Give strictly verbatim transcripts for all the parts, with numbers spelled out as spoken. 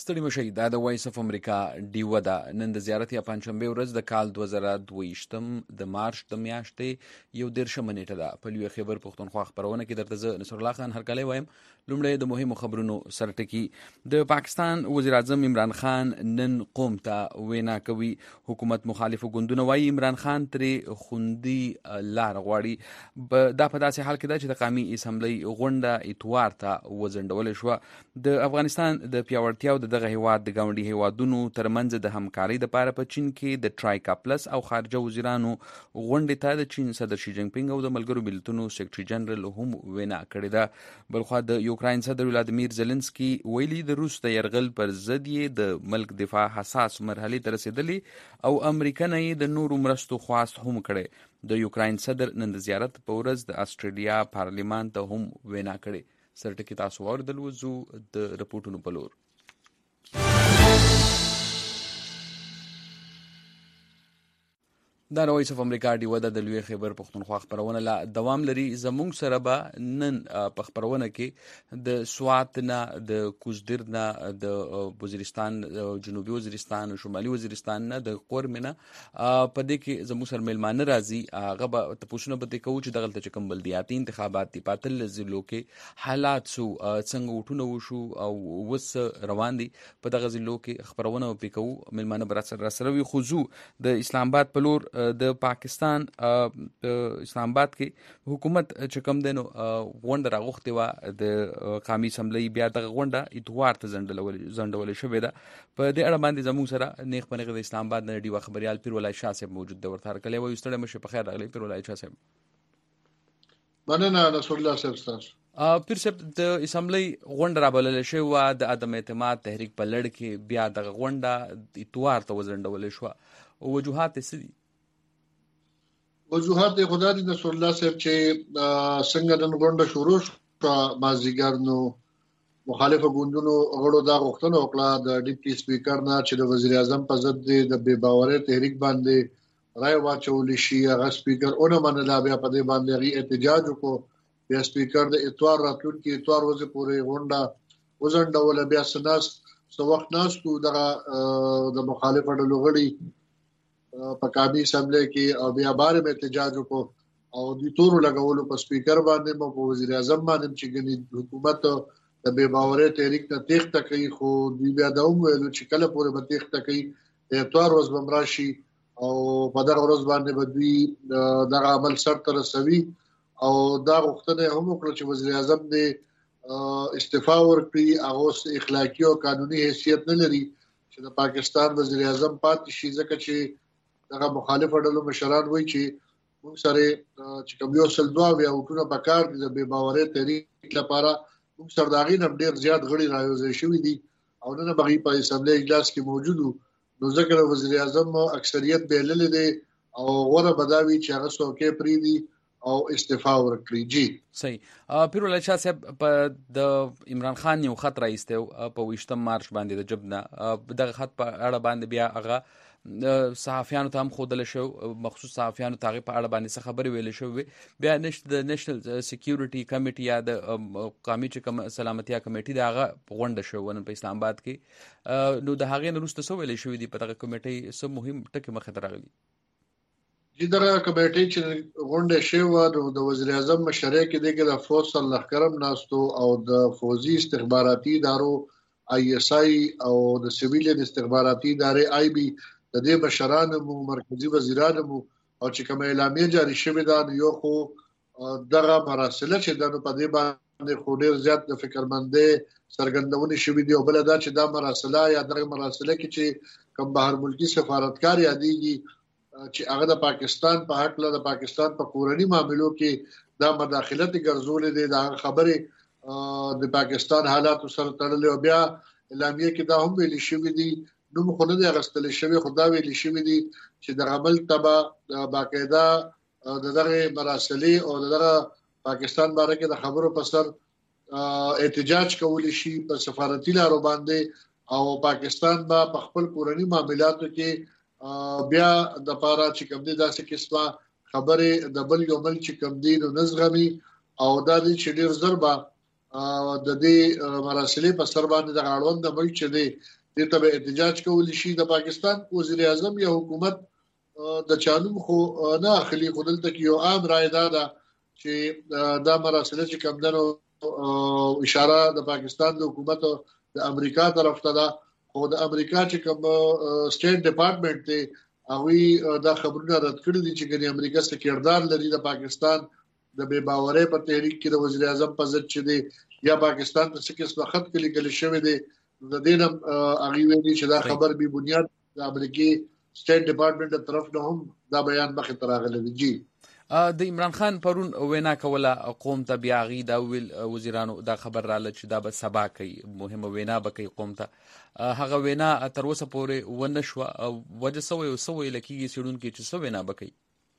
ستړي مشئ، دا د وایس اف امریکا ډیوه ده. نن د زیارت یا پنجشنبې ورځ د کال دوه زره دوه ویشتم د مارچ د میاشتې یو دېرشمه نیټه ده. په لوی خیبر پښتونخوا خپرونه کې درته زه نصر الله خان هرکلی وایم. لومړی د مهمو خبرونو سرټکي. د پاکستان وزیر اعظم عمران خان نن قوم ته وینا کوي. حکومت مخالفو ګوندونه وایي عمران خان ترې خوندي لار غواړي. دا په داسې حال کې ده چې د قومي اسمبلی غونډه اتوار ته وځنډولې شوه. د افغانستان د پیاوړتیا او د دغه هیواد د ګاونډي هیوادونو ترمنځ د همکارۍ دپاره په چین کې د ټرایکا پلس او خارجه وزیرانو غونډې ته د چین صدر شي جنګ پینګ او د ملګرو ملتونو سیکرټري جنرال هم وینا کړې ده. بلخوا د یوکراین صدر ولادیمیر زلنسکي ویلي د روس د یرغل پر ضد یې د ملک دفاع حساس مرحلې ته رسېدلي او امریکا نه یې د نورو مرستو خواست هم کړی. د یوکراین صدر نن د زیارت په ورځ د استرالیا پارلیمان ته هم وینا کړې. سرټکي تاسو واوریدل، وځو د رپورټونو په لور. دا د وایس اف امریکا ډیوه ده، د لوی خیبر پښتونخوا خپرونه لا دوام لري. زمونږ سره به نن په خپرونه کې د سوات نه، د کوزدر نه، د وزیرستان، جنوبي وزیرستان، شمالي وزیرستان نه، د قورم نه په دې کې زموږ سره میلمانه راځي. هغه به تپوسونه به دې کوو چې دغلته چې کوم بلدیاتي انتخابات دي په اتلس ضلعو کې حالات سو، څنګه وټونه وشو او اوس روان دي په دغه ضلعو کې. خپرونه به پرې کوو، میلمانه به راسره وي. خو ځو د اسلام آباد په لور. د پاکستان اسلام آباد کې حکومت چې کوم دی نو غونډه راغوښتې وه د قومي اسمبلۍ، بیا دغه غونډه اتوار ته ځنډولې شوې ده. په دې اړه باندې زموږ سره نیغ په نیغ د اسلام آباد نه ډیوه خبریال پیر ولای شاه صاحب موجود دی. ورته هرکلی وایو. ستړی مه شئ، په خیر راغلی پیر ولای شاه صاحب. مننه نصر الله صاحب ستاسو. پیر صاحب، د اسمبلۍ غونډه رابللې شوې وه د عدم اعتماد تحریک په لړ کې، بیا دغه غونډه اتوار ته وځنډولې شوه. وجوهات یې څه دي؟ وجوهات یې خدا دي نصر الله صاحب چې څنګه نن غونډه شروع شوه مازدیګر، نو مخالفو ګوندونو غړو دا غوښتنه وکړه د ډیپټي سپیکر نه چې د وزیر اعظم په ضد د بې باورۍ تحریک باندې رای واچول شي. هغه سپیکر اونه منله، بیا په دې باندې هغې احتجاج وکړو. بیا سپیکر د اتوار راتلونکي اتوار ورځې پورې غونډه وځنډوله. بیا څه ناست څه وخت ناستو دغه د مخالفو ډلو غړي په قومي اسمبلی کې، او بیا بار هم احتجاج وکړو او د تورو لګولو په سپیکر باندې او په وزیر اعظم باندې چې ګنې حکومت د بې باورۍ تحریک نه تېښته کوي. خو دوی بیا دا هم ویلو چې کله پورې به تېښته کوي، د اتوار ورځ به هم راشي او په دغه ورځ باندې به دوی دغه عمل سرته رسوي. او دا غوښتنه هم وکړه چې وزیر اعظم دې استعفا ورکړي. هغه اخلاقي او قانوني حیثیت نه لري چې د پاکستان وزیر اعظم پاتې شي، ځکه چې دغه مخالفو ډلو مشران وایي چې موږ سره چې کوم یو سل دوه اویا وټونه پکار دي د بې باورۍ تحریک لپاره، موږ سره د هغې نه هم ډېر زیات غړي رايوځای شوي دي او نن هم هغوی په اسمبلۍ اجلاس کې موجود وو. نو ځکه د وزیر اعظم اکثریت بایللی دی او غوره به دا وي چې هغه څوکۍ پرېږدي او استعفا ورکړي. جی صحیح. پیر ولای شاه صاحب، په د عمران خان یو خط راایستی په ویشتم مارچ باندې د جب نه، دغه خط په اړه باندې بیا هغه صحافیانو ته هم ښودلی شو، مخصوص صحافیانو ته هغې په اړه باندې څه خبرې ویلې شوې. بیا د نیشنل سیکیورټي کمیټي یا د قومي چې کوم سلامتیا کمیټي د هغه غونډه شوه نن په اسلام آباد کې. نو د هغې نه وروسته څه ویلې شوي دي په دغه کمیټۍ؟ څه مهم ټکي مخې ته راغلي؟ چې دغه کمیټۍ چې غونډه شوې وه، نو د وزیر اعظم مشرۍ کې دی کې د فوج سرلښکر هم ناستو او د فوزي استخباراتي ادارو آی ایس آی او د سیویل استخباراتي ادارې آی بي د دې مشران مو مرکزی وزیران مو، او چې کوم اعلامیه جاری شوې ده، یو خو دغه مراسله چې د په دې باندې خو ډېر زیات د فکرمندۍ څرګندونې شوې دي، او بل دا چې دا مراسله یا دغه مراسله کې چې کوم بهر ملکی سفارتکار یادېږي چې هغه د پاکستان په حق له د پاکستان په کورني معاملو کې دا مداخلت ګرځولې دي، دا خبره د پاکستان حالاتو سره تړلې. او بیا اعلامیه کې دا هم ویل شوی دي، نو خو نه دی اغستل شوی، خو دا ویل شوی دي چې د عمل تبع باقاعده د دغه مراسلې او دغه پاکستان باره کې د خبرو په سر احتجاج کولی شي په سفارتي لارو باندې، او پاکستان به په خپل کورني معاملاتو کې بیا د پاره چې کوم دي داسې قسمه خبره د بل یو بل چې کوم دي نو نزغمي، او دا دي چې ډیر زر به د دې مراسلې په سر باندې د غاړوند د ملک چې دی دې ته به احتجاج کول شي. د پاکستان وزیر اعظم یا حکومت د چانو خو نه اخلي، خو دلته کې یو عام رائے ده چې دا مراسله چې کمدنو اشاره د پاکستان د حکومت د امریکا طرف ته ده، خو د امریکا چې کوم سټیټ ډپارټمنټ ته هغه دا خبرونه رد کړی دي چې ګنې امریکا څخه کردار لري د پاکستان د بے باورۍ په تحریک کې د وزیر اعظم په ضد چې دی یا پاکستان ته څه قسمه خط کلی کلی شوی دی. د دې نم هغه ویلي چې دا خبر به بنیاد د امریکای سټیټ ډپارټمنټ طرف نه هم دا بیان مخې ته راغلی دی. جی د عمران خان پرون وینا کوله قوم ته، بیا غي دا ویل وزیرانو دا خبر رااله چې دا به سبا کوي، مهمه وینا به کوي قوم ته. هغه وینا تر اوسه پورې ونه شوه، وجه سوی او سوی لکېږي سیډونکو چې سو وینا به کوي.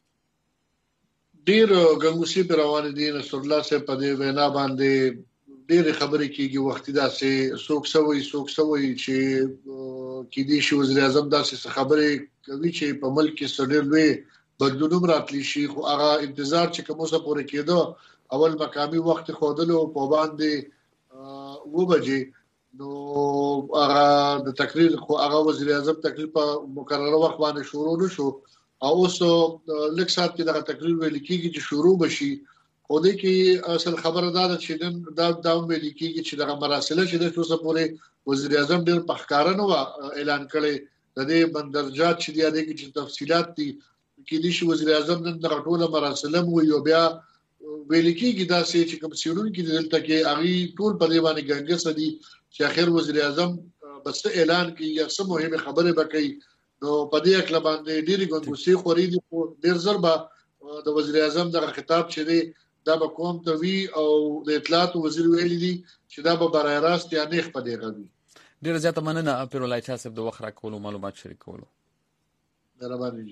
ډیر ګنګوسي پر روان دي. نصر الله صاحب په دې وینا باندې ډیر خبرې کیږي، وخت دا سه سوک سوی سوک سوی چې کې دي شو وزیر اعظم دا سه خبرې کوي چې په ملک کې سړي لوي بدلون راتلی شي، خو هغه انتظار چې کومه څه پوره کېدو اول مقامي وخت خودلو په باندې و بجې نو هغه د تقریر خو هغه وزیر اعظم تقریر په مقرره وخت باندې شروع نشو، او اوس لږ سات کې دا تقریر ویل کېږي چې شروع بشي. خو دې کې اصل خبره دا ده چې دا دا ویل کېږي چې دا مراسله چې د څه پورې وزیر اعظم ډېر پخکارنه و اعلان کړي د دې بندرجات چې دی د کې تفصيلات دي کې دي چې وزیر اعظم نن د ټوله مراسله مو یو بیا ویل کېږي دا چې کوم سیرون کې دلته کې اغي ټول په دې باندې ګنګس دي چې اخر وزیر اعظم بس اعلان کوي یا څه مهمه خبره وکړي. نو په دې اکل باندې ډېری ګنګوسي خوري دي، ډېر ضربه د وزیر اعظم د خطاب چې دی دا به کوم ته وی او د اطلاعات وزیر ویلي دي چې دا به برای راست یا نه خپل دی غوي. ډېر زیاته مننه پیرولای چا صاحب د وخت راکولو معلومات شریکولو. مهرباني.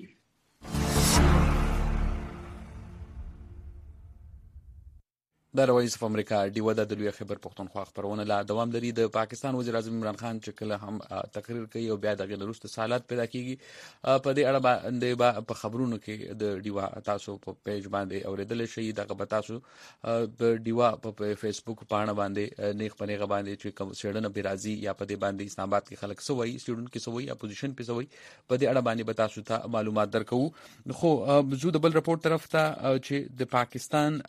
د رئیس امریکا ډیوه د لوی خبر پښتونخوا خبرونه لا دوام لري. د پاکستان وزیر اعظم عمران خان چې کله هم تقریر کوي او بیا د غلروست سوالات پیدا کیږي په دې اړه باندې په خبرونو کې د ډیوه تاسو په پیج باندې اوریدل شي. دغه به تاسو په ډیوه په فیسبوک پاڼه باندې نیغ پنیغه باندې چې کوم سیډنه بیرازي یا په دې باندې اسلام آباد کې خلک سوي سټوډنټ کې سوي اپوزیشن په سوي په دې اړه باندې به تاسو ته معلومات درکو. خو زو د بل رپورت طرف ته چې د پاکستان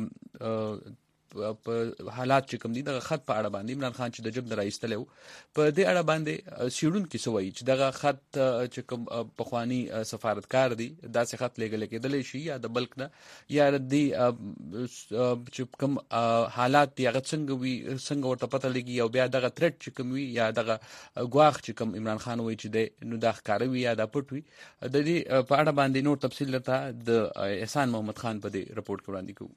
په حالات چې کوم دي د خط په اړه باندې عمران خان چې د جب درایستلو په دې اړه باندې سیډون کې سوي چې دغه خط چې کوم پخوانی سفارتکار دي دا څه خط لګل کېدل شي یا د بلک نه یا د چې کوم حالات دی هغه څنګه وي څنګه ورته پته لګي او بیا دغه تھریټ چې کوم وي یا دغه غواخ چې کوم عمران خان وایي چې د نو د ښکاروي یا د پټوي د دې په اړه باندې نور تفصیل لرته د احسان محمد خان په دې رپورت کې وړاندې کوو.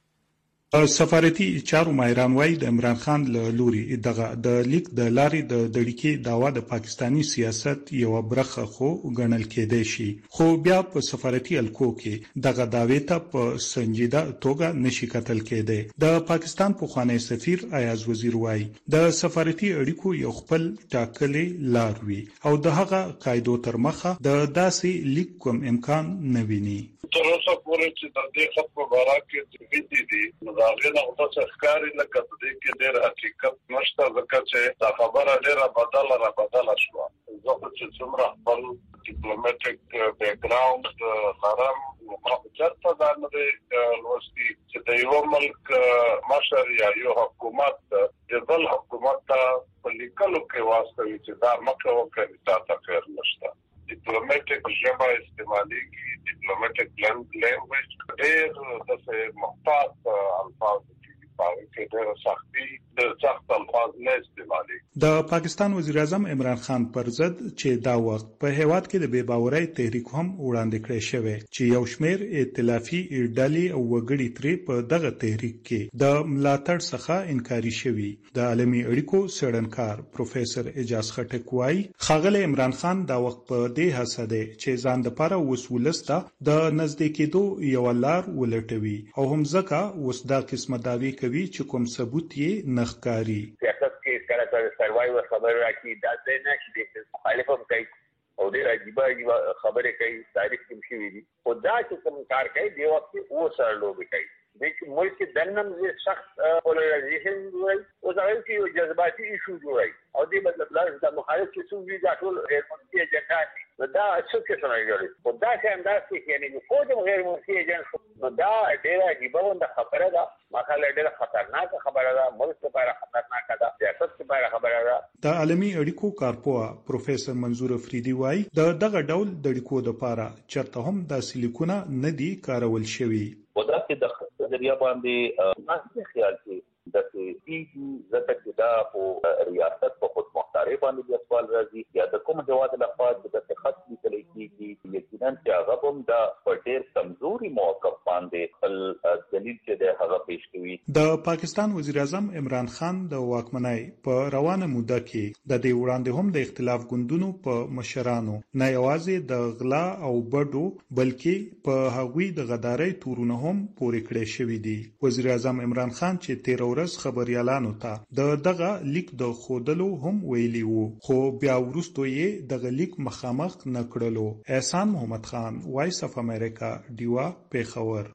سفارتي چارو ماهران وايي د عمران خان له لوري دغه د لیک د لارې د دړیکې داوا د پاکستانی سیاست یو برخه خو ګڼل کېدای شي، خو بیا په سفارتي الکو کې دغه داوی ته په سنجیده توګه نشي کتل کېدای. د پاکستان پخوانی سفیر ایاز وزیر وايي د سفارتي اړیکو یو خپل ټاکلې لار وي او د هغه قاعدو تر مخه د داسې لیک کوم امکان نه ویني. تر اوسه پورې چې د دې خط په باره کې څه دي نو دا غوښنه او تاسو ښکاری لکه د دې کې ډېر حقیقت نشته، ځکه چې دا خبره ډېره بدله را بدله شوه. زه چې څومره خپل ډیپلوماټیک بیک ګراوند لرم نو چېرته دا نه دی لوستي چې د یو ملک مشر یا یو حکومت د بل حکومت ته په لیکلو کې واستوي چې دا مکه وکړي تا ته خیر نشته. ډیپلوماټیک ژبه استعمالېږي، ډیپلوماټیک لینګویج ډېر داسې محتاط الفاظ کې ډېر سختي ډېر سخت الفاظ نه استعمالېږي. د پاکستان وزیر اعظم عمران خان پر ضد چې دا وخت په هیواد کې د بے باورۍ تحریک هم وړاندې کړی شوی چې یو شمېر ائتلافي ډلې او وګړي ترې په دغه تحریک کې د ملاتړ څخه انکاري شوي. د عالمي اړیکو څېړنکار پروفیسور اجاز خټک وايي ښاغلی عمران خان دا وخت په دې هڅه دی چې ځان دپاره اوس ولس ته د نږدې کېدو یوه لار ولټوي او هم ځکه اوس دا قسمه دعوې کوي چې کوم ثبوت یې نه ښکاري. سیاست کې کله کله سروایور خبره راکړي دا ځای نه چې د مخالف هم کوي او ډېر عجیبه عجیبه خبرې کوي، تاریخ کې شوي دي، خو دا چې کوم کار کوي دې وخت کې اوس سره لوبې کوي. د ملک دنم زی سخت پولرایزیشن جوړي او دا یو جذباتي ایشو جوړي او دې مطلب لا د مخالف قسم وی دا ټول غیر منطقي اجنډا دي دا څه څه څنګه جوړي او دا څنګه چې یعنی کوم غیر منطقي اجنډا دا ډیره عجیبه خبره ده مخاله ډیره خطرناک خبره ده ملک لپاره خطرناک ده سیاست لپاره خبره ده د عالمي اړیکو کارپوه پروفیسور منظور افریدي وايي د دغه ډول د اړیکو لپاره چرته هم د سلیکونه نه دي کارول شوی ودا چې د ذریعہ باندې ناسي خیال کې د سیږي زکه چې دا په ریاست په خود مختاري باندې د سوال راځي یا د کوم جواد لخوا د خط لیکل کیږي یقینا چې هغه هم د ډېر کمزوري موقف باندې خپل دلیل چې د هغه پیش کوي د پاکستان وزیر اعظم عمران خان د واکمنۍ په روانه موده کې د دې وړاندې هم د اختلاف ګوندونو په مشرانو نه یوازې د غلا او بډو بلکې په هغوی د غدارۍ تورونه هم پورې کړې شوې دي وزیر اعظم عمران خان چې تیر ورځ خبريالانو ته د دغه لیک د خودلو هم ویلي وو خو بیا وروسته یې دغه لیک مخامخ نکړلو احسان محمد خان وایس اف امریکا دیوا پیښور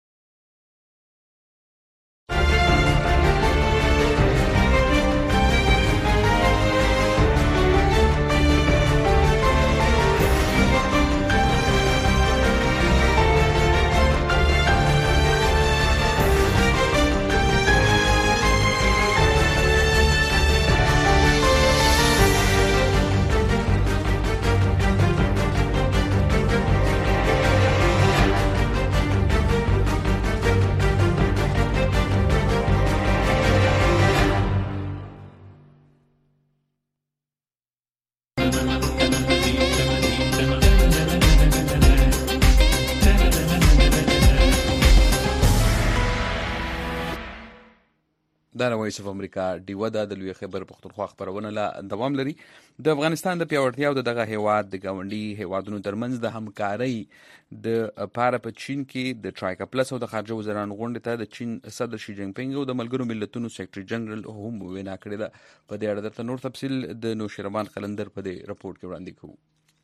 دا وایس اف امریکا دیوه د لوی خبر پښتونخوا خبرونه لا دوام لري د افغانستان د پیاوړتیا او دغه هیواد د گاونډي هیوادونو ترمنځ د همکارۍ د پاره په چین کې د ټرایکا پلس او د خارجه وزیرانو غونډې ته د چین صدر شي جینګ پینګ او د ملګرو ملتونو سیکریټري جنرال هم وینا کړې ده په دې اړه د نور تفصیل د نوشرمان قلندر په دې رپورت کې وړاندې کوو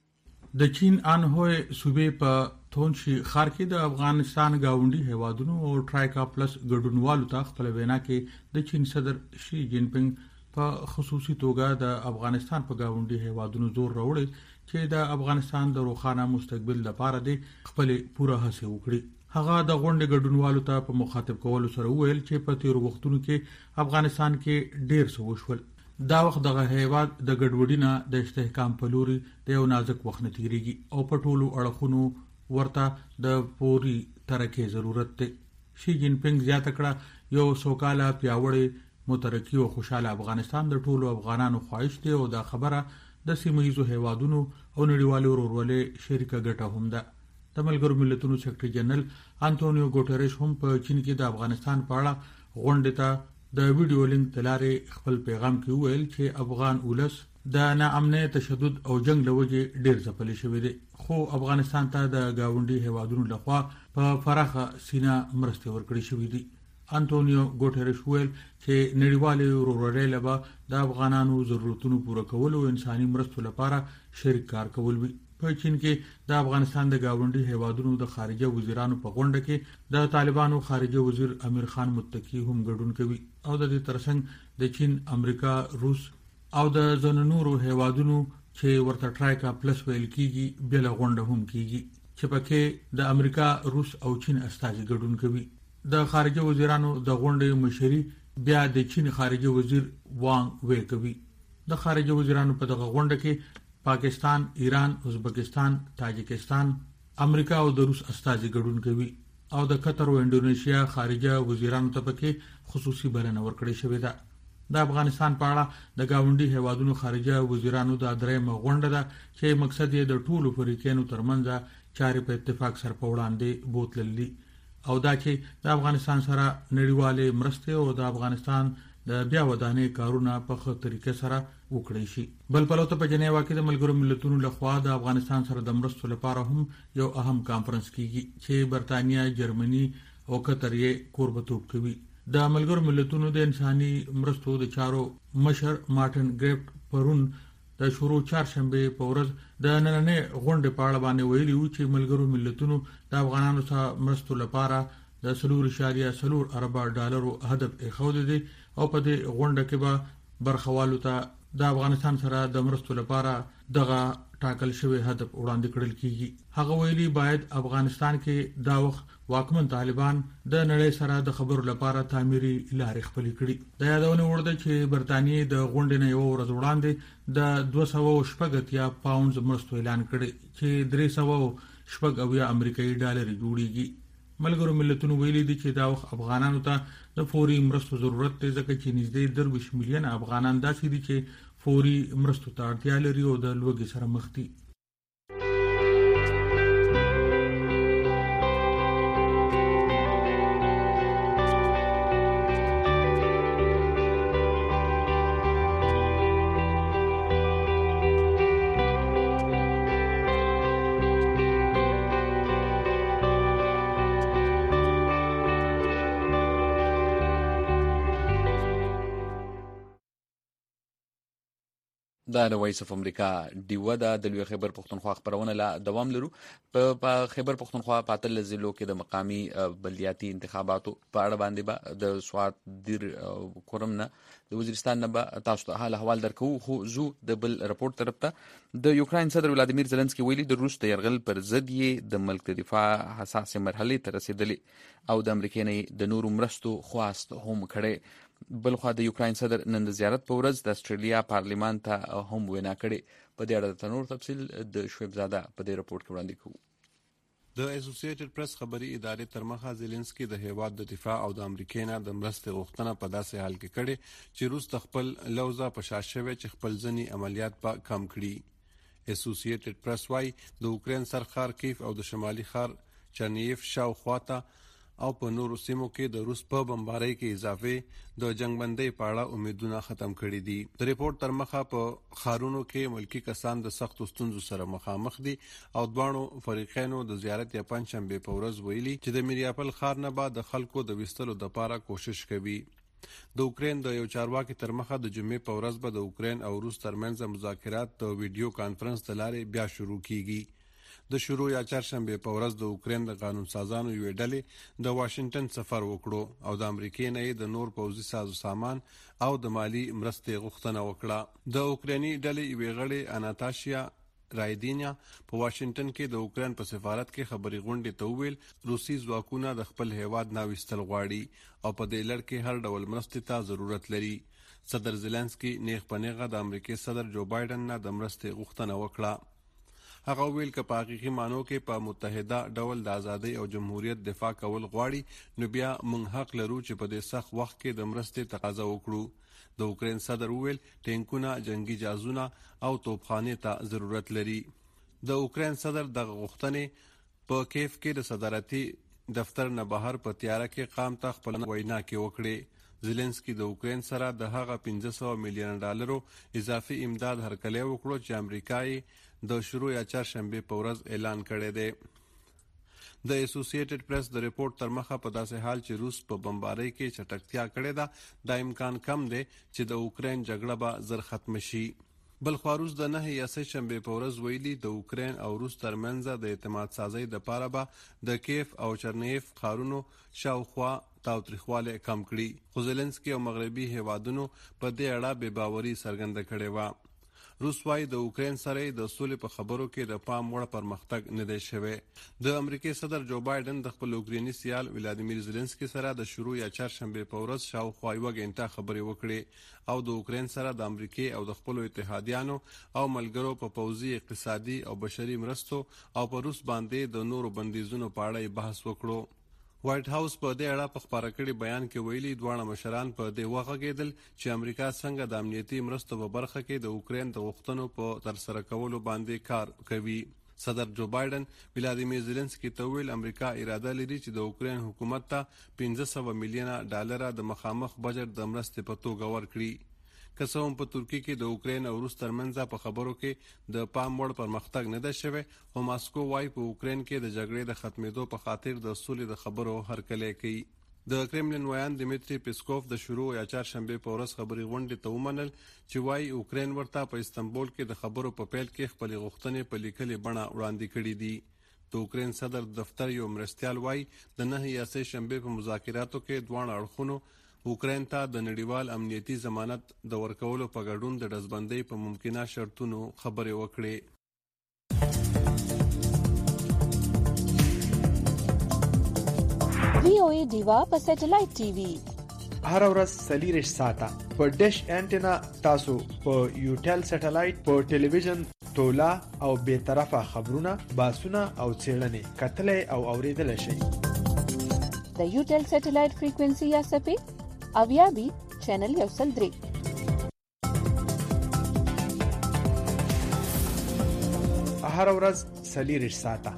د چین انهوی صوبې په تونشي خار کې د افغانستان گاونډي هیوادونو او ټرایکا پلس ګډونوالو ته خپل وینا کې د چین صدر شي جین پینګ په خصوصي توګه د افغانستان په گاونډي هیوادونو زور راوړي چې د افغانستان د روښانه مستقبل لپاره د خپل پوره هڅه وکړي هغه د غونډې ګډونوالو ته په مخاطب کولو سره ویل چې په تیر وختونو کې افغانستان کې ډیر څه وشول دا وخت دغه هیواد د ګډوډینه د استحکام په لوري د یو نازک وخت نه تیریږي او په ټولو اړخونو ورته د پوری ترکه ضرورت دی شي جین پینګ زیاته کړه یو سوکاله پیاوړی مترقی او خوشاله افغانستان د ټولو افغانانو خواهش دی او دا خبره د سیمه‌یزو هیوادونو او نړیوالو ورورولۍ شریکه ګټه هم ده د ملګرو ملتونو سیکریټري جنرال انټونیو ګوټریش هم په چین کې د افغانستان په اړه غونډه ته د ویډیو لینک تلاري خپل پیغام کې ویل چې افغان ولس د ناامنۍ تشدد او جنگ لوجه ډیر ځپل شوی دی خو افغانستان ته د گاونډي هیوادونو لخوا په فراخه سینا مرسته ورکړي شوې دي انټونیو ګوټریش ویل چې نړیوالې ورورولۍ لپاره د افغانانو ضرورتونو پوره کول او انساني مرستو لپاره شریک کار کول وي په چین کې د افغانستان د گاونډي هیوادونو د خارجه وزیرانو په غونډه کې د طالبانو خارجه وزیر امیر خان متقی هم ګډون کوي او د دې ترڅنګ د چین امریکا روس او د ځینو نورو هیوادونو چې ورته ټرایکا پلس ویل کیږي بل غونډه هم کیږي چې پکې د امریکا روس او چین استازي ګډون کوي د خارجه وزیرانو د غونډې مشري بیا د چین خارجه وزیر وانګ وی کوي د خارجه وزیرانو په دغه غونډه کې پاکستان، ایران، ازبکستان، تاجکستان، امریکا او د روس استازي ګډون کوي او د قطر او انډونیشیا خارجه وزیرانو ته پکې خصوصي بلنه ورکړې شوې ده د افغانستان په اړه د گاونډي هیوادونو خارجه وزیرانو د درېمه غونډه ده چې مقصد یې د ټولو فریقینو ترمنځ چارې په اتفاق سره په وړاندې بوتللي او دا چې د افغانستان سره نړیوالې مرستې او د افغانستان د بیا ودانې کارونه په ښه طریقه سره وکړي شي بل په لوته په جنیوا کې د ملګرو ملتونو لخوا د افغانستان سره د مرستو لپاره هم یو اهم کانفرنس کیږي چې برتانیا، جرمني او قطر یې کوربتوب کوي د ملګرو ملتونو د انساني مرستو د چارو مشر مارټن ګریفټ پرون د شروع چهارشنبه په ورځ د نننې غونډې په اړه باندې ویلي و چې ملګرو ملتونو د افغانانو سره مرستو لپاره د سلور اشاریه سلور ارب ډالرو هدف اخود دي او په دې غونډه کې به برخوالو ته د افغانستان سره د مرستو لپاره دغه ټاکل شوی هدف وړاندې کړل کیږي. هغه ویلي باید افغانستان کې دا وخت واکمن طالبان د نړۍ سره د خبرو لپاره تعمیري لارې خپل کړي. د یادونه ورده چې برتانیې د غونډې نه یو ورځ وړاندې د دوه سوه شپږ اتیا پاونډز مرستو اعلان کړي چې درې سوه شپږ اویا امریکایي ډالر جوړیږي. ملګرو ملتونو ویلي دي چې دا وخت افغانانو ته د فوري مرستو ضرورت دی ځکه چې نږدې درویش میلیون افغانان داسې دي چې فوري مرستو ته اړتیا لري او د لوږې سره مخ دي. دا د وایس اف امریکا دیوه د لوی خیبر پښتونخوا خبرونه لا دوام لرو. په خیبر پښتونخوا په اتل ضلعو کې د مقامی بلدیاتي انتخاباتو په اړه باندې به د سوات دیر کورم نه د وزیرستان نه به تاسو ته حال احوال درکو. خو زو د بل رپورت طرف ته د یوکراین صدر ولادیمیر زلنسکي ویلي د روس د يرغل پر ضد یې د ملک د دفاع حساس مرحله ته رسیدلې او د امریکا نه د نورو مرستو خواست هم کړي. بلخوا د یوکراین صدر نن د زیارت په ورځ د استرالیا پارلیمان ته هم وینا کړې. په دې اړه د تنور تفصیل د شعیب زاده په دې رپورت کې وړاندې کوو. د اسوسییټډ پریس خبري ادارې ترمخه زيلنسکي د هیواد د دفاع او د امریکا نه د مرستې غوښتنه په داسې حال کې کړي چې روس خپل لوزه په شاشه چې خپل ځنی عملیات په کم کړي. اسوسییټډ پریس وايي د اوکرين سرخار کیف او د شمالي خار چرنیف شاوخواته او په نورو سیمو کې د روس په بمبارۍ کې اضافه د جنگبندۍ په اړه امیدونه ختم کړي دي. د ریپورت تر مخه په خارونو کې ملکی کسان د سخت ستونزو سره مخامخ دي او دوانو فریقینو د زیارت یا پنځشنبه په ورځ ویلي چې د میریاپل خار نه بعد د خلکو د وستلو د لپاره کوشش کوي. د اوکرين د یو چارواکي تر مخه د جمعې په ورځ به د اوکرين او روس ترمنځ مذاکرات د ویډیو کانفرنس د لارې بیا شروع کیږي. د شروع یا چهارشنبه په ورځ د اوکرين د قانون سازانو یو ډلې د واشنگټن سفر وکړو او د امریکای نه د نور پوځي سازو سامان او د مالی مرستې غوښتنه وکړه. د اوکراني ډلې یو غړي اناتاشیا رایدینیا په واشنگټن کې د اوکرين په سفارت کې خبري غونډې ته ویل روسي ځواکونه د خپل هیواد نه وستل غواړي او په دې لړ کې هر ډول مرستې ته ضرورت لري. صدر زيلنسکي نیغ پنیغه د امریکای صدر جو بایدن نه د مرستې غوښتنه وکړه. هغه ویل ک په حقيقي مانو کې په متحده ډول د ازادۍ او جمهوریت دفاع کول غواړي نو بیا موږ حق لرو چې په دې سخت وخت کې د مرستې تقاضا وکړو. د اوکرين صدر ویل ټینکونه جنگي جهازونه او توپخانه ته ضرورت لري. د اوکرين صدر د غوښتنې په کیف کې د صدارتي دفتر نه بهر په تیاره کې قام ته خپل وینا کې وکړي. زيلنسکي د اوکرين سره د هغه پنځه سوه میلیون ډالرو اضافي امداد هرکلی وکړو چې امریکای د شروع یا چهارشنبه په ورځ اعلان کړی دی. د اسوسییټډ پریس د ریپورت تر مخه په داسې حال چې روس په بمبارۍ کې چټکتیا کړې ده د امکان کم دی چې د اوکرين جګړه به زر ختم شي. بل خواروز د نه یا سه شنبه په ورځ ویلي د اوکرين او روس ترمنځ د اعتماد سازۍ د لپاره به د کیف او چرنیف خارونو شاوخوا تاوتریخواله کم کړي. خو زيلنسکي او مغربي هیوادونو په دې اړه بې باوري څرګنده کړې و. روس وايي د اوکرين سره د سولې په خبرو کې د پام وړ پرمختګ نه دی شوی. د امریکای صدر جو بایدن د خپل اوکريني سیال ولادیمیر زيلنسکي سره د شروع یا چهارشنبه په ورځ شاوخوا یو غنټه خبرې وکړې او د اوکرين سره د امریکای او د خپل اتحادیانو او ملګرو په پوځي اقتصادي او بشري مرستو او په روس باندې د نورو بندیزونو په اړه بحث وکړو. وایټ هاوس په دې اړه په خبره کړي بیان کې ویلي دواړه مشران په دې وغږېدل چې امریکا څنګه د امنیتي مرستو په برخه کې د اوکرين د غوښتنو په تر سره کولو باندې کار کوي. صدر جو بایدن ولادیمیر زيلنسکي ته ویل امریکا اراده لري چې د اوکرين حکومت ته پنځه سوه میلیونه ډالر د مخامخ بجټ د مرستې په توګه ورکړي. که څه هم په ترکیه کې د اوکرين او روس ترمنځ په خبرو کې د پام وړ پرمختګ نه ده شوی او ماسکو وايي په اوکرين کې د جګړې د ختمېدو په خاطر د سولې د خبرو هرکلی کوي. د کرملین ویان دمیتری پیسکوف د شروع یا چهارشنبه په ورځ خبري غونډې ته ومنل چې وايي اوکرين ورته په استنبول کې د خبرو په پیل کې خپل غوښتنې په لیکلي بڼه وړاندې کړې دي. د اوکرين صدر دفتر یو مرستيال وای د نه یا سه شنبه په مذاکراتو کې دوه اړخونو اوکرين ته د نړیوال امنیتي ضمانت د ورکولو په ګډون د دزبندۍ په ممکنه شرطونو خبرې وکړې. وی او ای دیوا په سټلایټ ټي وي هر ورځ سلیریش ساته په ډیش انټینا تاسو په یوټل سټلایټ په ټلویزیون تولا او به طرفه خبرونه باسونه او څېړنې کتلې او اوریدل شي. د یوټل سټلایټ فریکوئنسي یا سپې اویا بي چینل یو سل درې. هر ورځ سلیریش ساته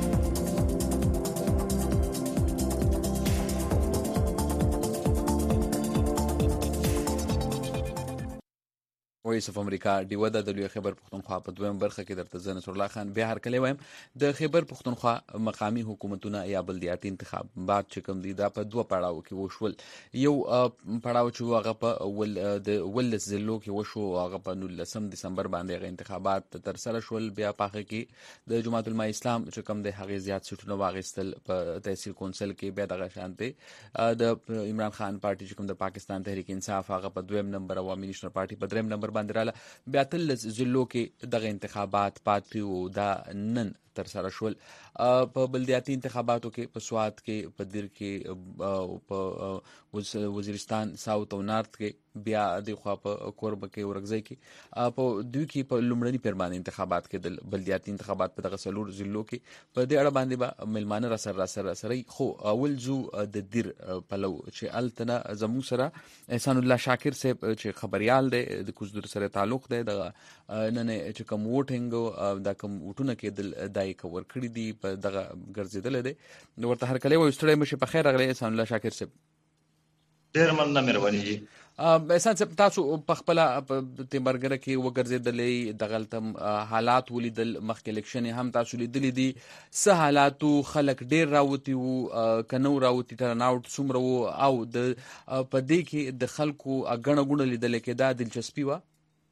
وایس اف امریکا ډیوه د لوی خیبر پښتونخوا په دویم برخه کې درته زنه نصر الله خان بیا هر کله وایم د خیبر پښتونخوا مقامی حکومتونه یا بلدیاتي انتخابات چې کوم دي دا په دوه پړاو کې وشول. یو پړاو چې هغه په ول د ولس ضلعو کې وشو هغه په نولسم دسمبر باندې غو انتخابات تر سره شول. بیا پاخه کې د جماعت العلماء اسلام چې کوم د هغه زیات سټونه واغستل په تحصیل کونسل کې. بیا دغه شانته د عمران خان پارټي چې کوم د پاکستان تحریک انصاف هغه په دویم نمبر عوامي نېشنل پارټي په دریم نمبر باندې رااله. بیا تل ضلعو کې دغه انتخابات پاتې وو دا نن تر سره شول. په بلدیاتي انتخاباتو کې په سوات کې په دیر کې په وزیرستان ساوث او نارت کې بیا د خوا په کوربه کې ورغځي کې په دوی کې په لومړني پیمانه انتخابات کې د بلدیاتي انتخابات په دغه سلور ضلعو کې په دې اړه باندې به ملمانه را سره سره سره خو اول زو د دیر پلو چې التنه زمو سره احسان الله شاکر صاحب چې خبريال دی د کوزدور سره تعلق دی د نن چې کوم ووټینګ دا کوم وټونه کې د دای کور کړی دی په دغه ګرځیدل دی ورته هر کله وي ستړی مشه په خیر راغلی احسان الله شاکر صاحب. ډیر مننه مهرباني جی. احسان صاحب تاسو په خپل تیمبرګره کې وګرځیدلې د غلطم حالات ولیدل مخکې الیکشن هم تاسو لیدلې دي سه حالاتو خلک ډیر راوتی وو کنو راوتی تر ناوټ څومره وو او د په دې کې د خلکو اګڼه ګڼه لیدل کې دا دلچسپي و.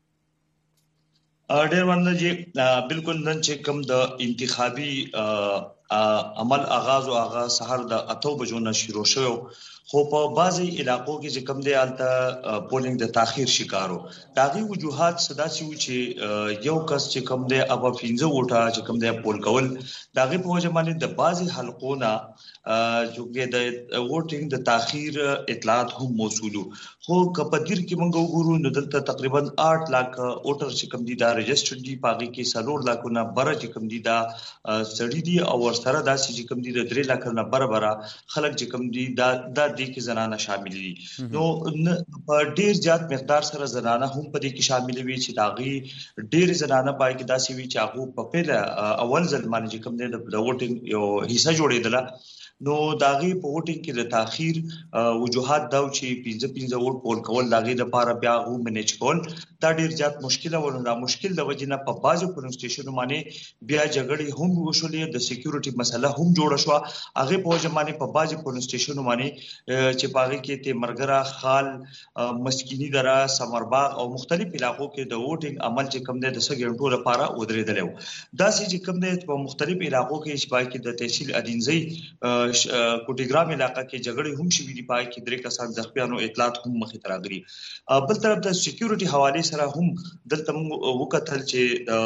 ډیر مننه جی. بالکل نن چې کوم د انتخابي عمل آغاز او آغاز سحر د اتو بجو نه شروع شو خو په بعضي علاقو کې چې کوم دی الته پولینګ د تاخير شکارو داغي وجوهات صدا سي چې یو کس چې کوم دی اب پنځه وټه چې کوم دی پول کول داغي په وجه باندې د بعضي حلقونه چې د ووټینګ د تاخير اطلاعات هم موصولو خو کپدیر کې موږ وګورو نو دلته تقریبا آठ لک ووټر چې کوم دي دا رجسټرډ دي پاګي کې سلور لکونه بر چې کوم دي دا سړي دي او ورسره دا چې کوم دي د درې لک نه برابر خلک چې کوم دي دا د دې کې زنانه شامل دي نو په ډیر زیات مقدار سره زنانه هم په دې کې شامل وي چې داغي ډیر زنانه پای کې داسې وي چې هغه په پیله اول ځل باندې کوم دي د ووټینګ یو حصہ جوړېدله نو داغي په ووټینګ کې د تاخير وجوهات دا چې پنځه پنځه ووټ پول کول داغي د لپاره بیا غو منیج کول دا ډیر زیات مشکل ونه مشکل د وجنه په بازو پولینګ سټیشنونو باندې بیا جګړې هم وشولې د سکیورټي مسله هم جوړ شو هغه په وجه باندې په بازو پولینګ سټیشنونو باندې چې باغی کې ته مرګرا خال مسکینی درا سمرباغ او مختلف علاقو کې د ووټینګ عمل چې کم دی د سګنټو لپاره ودرېدل دا چې کم دی په مختلف علاقو کې شپای کې د تحصیل ادینځي کوټیګرام علاقہ کې جګړې هم شوې دي پای کې درې کسان ځخپیانو اطلاعات هم مخې ته راغلي بل طرف د سکیورټي حواله سره هم دلته وکتل چې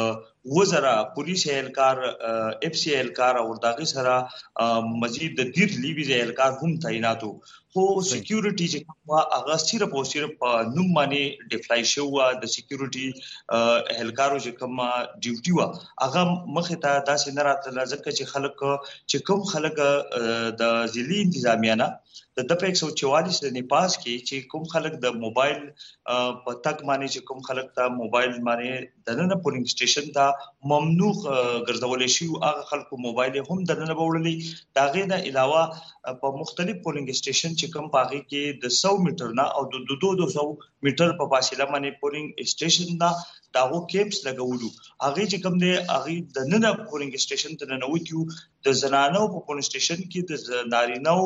وزرا پولیس اهلکار اف سی اهلکار او داغي سره مزید د دیر لیوی اهلکار هم تعیناتو خو سکیورټي چې کومه هغه صرف او صرف نوم باندې ډیفلای شو د سکیورټي اهلکارو چې کومه ډیوټي وا هغه مخه ته داسې نه راتله ځکه چې خلک چې کوم خلک د ځلي انتظامیانه د د ایک سو چوالیس د نیپاس کې چې کوم خلک د موبایل په تک باندې چې کوم خلک ته موبایل باندې دنه پولینګ سټیشن ته ممنوع ګرځول شي هغه خلکو موبایل هم دنه وړلې دا غي نه علاوه په مختلف پولینګ سټیشن چې کوم پاغي کې د سو میټر نه او د دو سو میټر په فاصله باندې پولینګ سټیشن دا داغو کیمپس لګولو هغه چې کوم دی هغه د نن پولینګ سټیشن ته نه وتیو د زنانو په پولینګ سټیشن کې د نارینو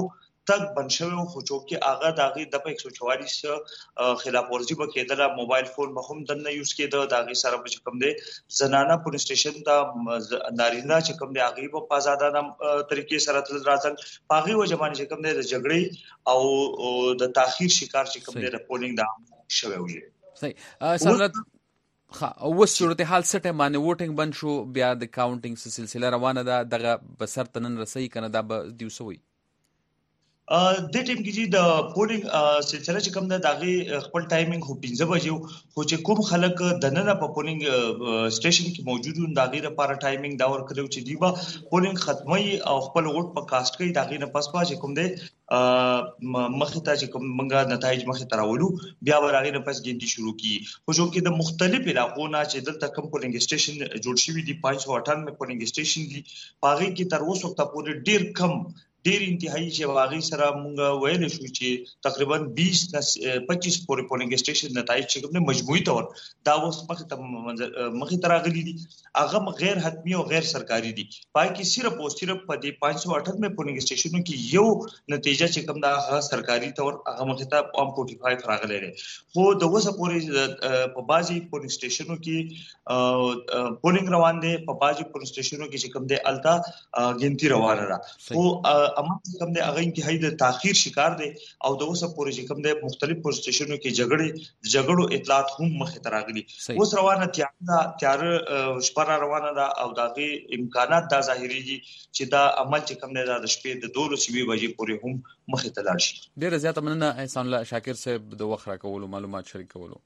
تک بنشوي خو چې هغه دغه د ایک سو چوالیس خلاف ورزي به کېدله موبایل فون به هم دنه یوز کېده دغه سره به کوم دی زنانه پولیس سټیشن ته نارینه چې کوم دی هغه په آزادانه طریقې سره تل راځل هغه وجمانه چې کوم دی د جګړې او د تاخير شکار چې کوم دی د پولینګ د شوی وي. صحیح سملت خا او صورتحال سټه باندې ووټینګ بند شو بیا د کاونټینګ سلسله روانه ده دغه بسر تنن رسي کنه دا به دیوسوي د ټیم کې چې د پولینګ سلسله چې کوم ده دغه خپل ټایمینګ خو پنځه بجې خو چې کوم خلک د نن په پولینګ سټیشن کې موجود وو دغه لپاره ټایمینګ دا ورکړو چې دی به پولینګ ختمي او خپل ووټ په کاست کوي دغه نه پس پاج کوم ده مخه ته چې کوم منګه نتایج مخه تراولو بیا ورغه نه پس ګینتی شروع کی خو جو کې د مختلف علاقو نه چې دلته کوم پولینګ سټیشن جوړ شوی دی پانچ سو اٹھانوے پولینګ سټیشن دی پاغي کې تر اوسه وخت پورې ډیر کم ډیر انتهایی چې واغی سره مونږ ویل شو چې تقریبا بیس پچیس پورې پولینګ سټیشن نتایج چې کوم مجموعي تور دا اوس مخه ته مخه تراغلي دي هغه غیر حتمی او غیر سرکاري دي پای کې صرف او صرف په دې پانچ سو اٹھانوے پولینګ سټیشنونو کې یو نتیجه چې کوم دا سرکاري تور هغه مخه ته ام چوالیس راغلي دي خو د اوسه پورې په بازي پولینګ سټیشنونو کې پولینګ روان دي په بازي پولینګ سټیشنونو کې چې کوم دی التا ګنتی روانه ده خو اما کوم دی هغه انتهایی د تاخير شکار دي او د اوسه پورې چې کوم دی مختلف پولیس سټیشنونو کې جګړې جګړو اطلاعات هم مخه تراغلي اوس روانه تیار تیار شپه روانه ده او دغه امکانات دا ظاهري دي چې دا عمل چې کوم دی د شپې د دوه لسیوي بجې پورې هم مخه تلل شي. ډیر زیاته مننه احسان الله شاکر صاحب د وخت راکولو معلومات شریکولو.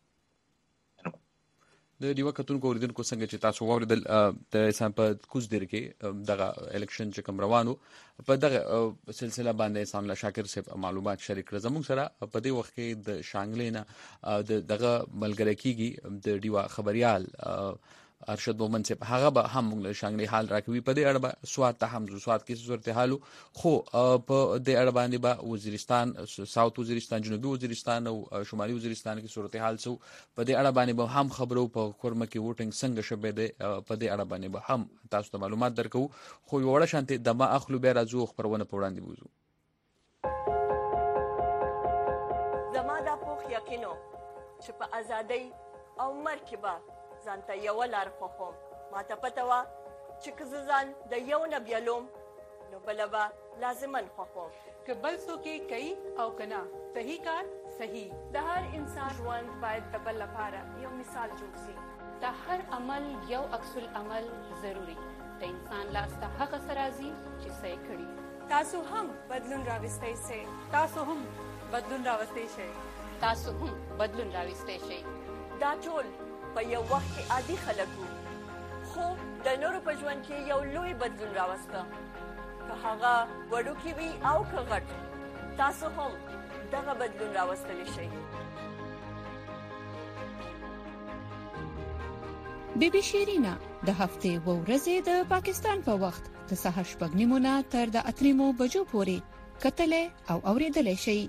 د دیو کتونکو اوریدونکو څنګه چې تاسو واوریدل د سم په کوز دیر کې دغه الیکشن چې کوم روانو په دغه سلسله باندې سام الله شاکر صاحب معلومات شریک کړ زموږ سره په دې وخت کې د شانګلینا د دغه ملګری کیږي د دیو خبريال ارشد مومن صاحب هغه به هم موږ شانګلی حال راکوي په دې اړه به سواد ته هم سواد کې صورتحال خو په دې اړه باندې به وزیرستان ساوث وزیرستان جنوبي وزیرستان او شمالي وزیرستان کې صورتحال سو په دې اړه باندې به هم خبرو په کورمه کې ووټینګ څنګه شوه د په دې اړه باندې به هم تاسو ته معلومات درکو خو یو وړه شانته د ما اخلو به راځو خبرونه په وړاندې بوزو. زما د پوخ یقینو چې په ازادۍ او مرکبه ځانته یو لار خوخم ما ته پته وا چې که ځان د یو نه بیلوم نو بلبا لازمن خوخم که بل څوک کوي او کنا صحیح کار صحیح د هر انسان ژوند باید د بل لپاره یو مثال جوړ شي د هر عمل یو عکس العمل ضروری د انسان لاس ته هغه سرازي چې صحیح کړي تاسو هم بدلون راوستئ شئ تاسو هم بدلون راوستئ شئ تاسو هم بدلون راوستئ شئ دا ټول په یو وخت کې عادي خلک وو خو د نورو په ژوند کې یو لوی بدلون راوسته که هغه وړوکی وي او که غټ تاسو هم دغه بدلون راوستلی شئ. بی بی شیرینا د هفته و ورځې د پاکستان په وخت د سهار شپږ نیمو نه تر د اته نیمو بجو پورې کتلې او اوریدلې شئ.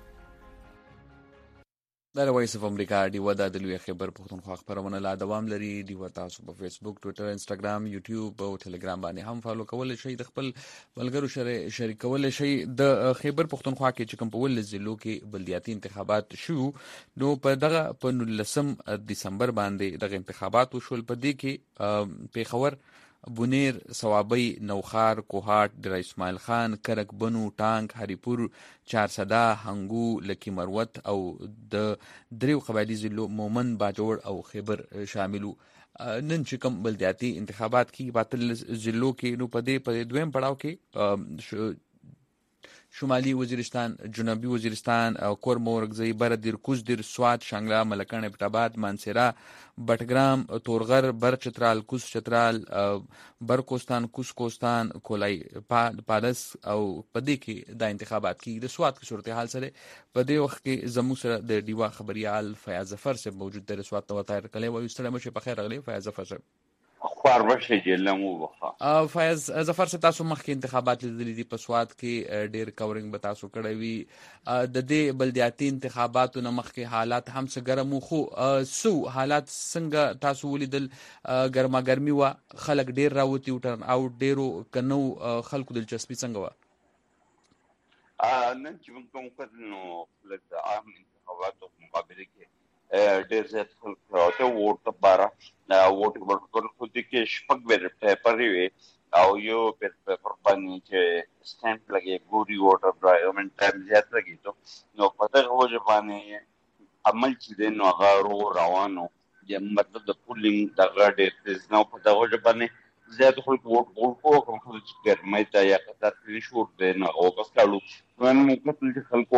د وایس اف امریکا دیو د لوی خبر پښتونخوا خبرونه لا دوام لري دیو تاسو په فیسبوک ټوئیټر انسټاګرام یوټیوب او ټلګرام باندې هم فالو کولای شئ د خپل ملګرو شریک کولای شئ د خبر پښتونخوا کې چې کوم په ول ضلعو کې بلدیاتي انتخابات شو نو په دغه په نولسم دسمبر باندې دغه انتخابات وشول په دې کې پیښور بونیر سوابی نوخار کوهات ډیر اسماعیل خان کرک بنو ټانک هریپور چارسدا هنګو لکی مروت او د دریو قبایلی ضلعو مومن باجوړ او خیبر شاملو. نن چې کوم بلدیاتي انتخابات کې باتل ضلعو کې نو په دې په دویم پړاو کې شمالي وزیرستان جنوبي وزیرستان کور مورګزی بردیر کوزدیر سوات شانګلا ملکان ابټاباد مانسیرا بټګرام تورغر بر چترال کوس چترال برکوستان کوس کوستان کولای پالس او پدې کې د انتخابات کې د سوات کې صورتحال سره په دې وخت کې زموږ سره د دیوا خبريال فیاض ظفر سے موجود در سوات ته وتایر کله وایو ستړي مشه په خیر غلي فیاض ظفر سے خواربشه جلمو بخا فیاض ظفر سے تاسو مخکې انتخابات لیدلې دي په سوات کې ډېر کورینګ به تاسو کړی وي د دې بلدیاتي انتخاباتو نه مخکې حالات هم څه ګرم خو سو حالات څنګه تاسو ولیدل ګرما ګرمي وا خلک ډېر راوتی او ټرن اوټ ډېرو کنو خلکو دلچسپي څنګه وا نن چې موږ کوم کړو نو د عام انتخاباتو مقابله کې ډېر زیات خلک راوته ووټ لپاره ووټ ورکول خو دې کې شپږ بیلټ پیپر وي او یو بیلټ پیپر باندې چې سټامپ لګي ګوري ووټر ډرایومنټ ټایم زیات لګي ته نو په دغه وجه باندې عمل چې دی نو هغه روانو یم مطلب د پولینګ دغه ډېر تیز نو په دغه وجه باندې زیات خلک ووټ ورکوي کوم چې ګرمۍ ته یا قطار کې شوټ دی نو هغه بس کاړو نو موږ کتل چې خلکو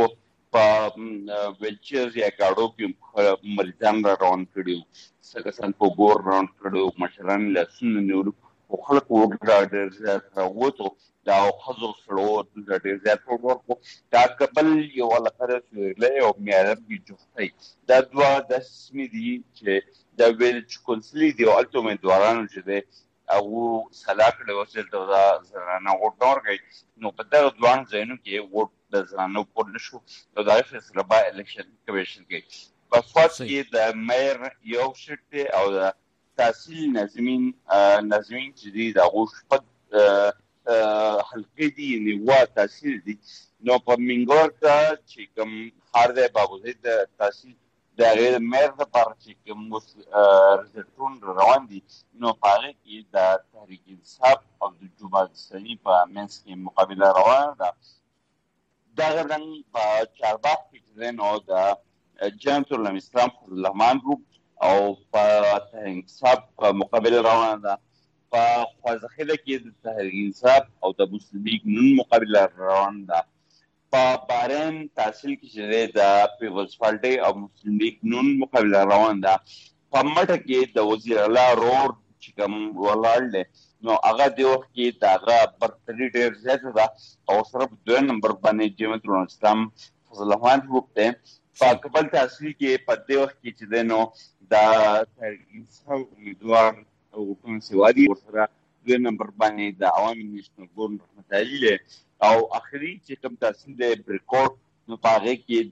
په ویلچرز یا ګاډو کې مریضان را روان کړي څه کسان په ګور روان کړي مشران لاسونه نیولو خو خلک ووټ ډېر زیات راووتو دا ښځو سړو ډېر زیات ووټ ورکړو دا کبل یو علاقه سویرلی او میاربي جفتۍ دا دوه داسې سیمې دي چې دا ویلچ کونسلي دي او هلته امیدوارانو چې دی هغو سلا کړې وه چې د زنانه ووټ نه ورکوي نو په دغه دواړو ځایونو کې ووټ د زنانو پور نه شو نو د هغې فیصله به الکشن کمیشن کوي په سوات کې د میر یو شټ دی او د تحصیل ناظمین ناظمین چې دي د هغو شپږ حلقې دي یعنې اووه تحصیل دي نو په منګور ته چې کوم ښار دی بابوزید د تحصیل د هغې د میر دپاره چې کوم رزلټونه روان دي نو په هغې کې د تحریک انصاف او د جمهوریت په منځ کې مقابله روانه ده دغه رنګ په چارباغ کې چې دی نو د جمعیت الاسلام خذالرحمن ګروپ او په تحریک انصاف په مقابله روانه ده په خوازخیله کې د تحریک انصاف او د مسلم لیگ نون مقابله روانه ده په بارین تحصیل کې چې دی د پیپلز پارټۍ او مسلم لیگ نون مقابله روان ده په مټه کې د وزیر الله رور چې کوم ولاړ دی نو هغه دې وخت کې د هغه برتري ډېر زیاته ده او سره په دویم نمبر باندې جمعیت الاسلام فضلرحمن ګروپ دی په کابل تحصیل کې په دې وخت کې چې دی نو د تحریک انصاف امیدوار وطن سوادي ورسره دویم نمبر باندې د عوامي نیشنل ګورن رحمت علي دی او اخري چې کوم تحصیل دی بریکورډ نو په هغې کې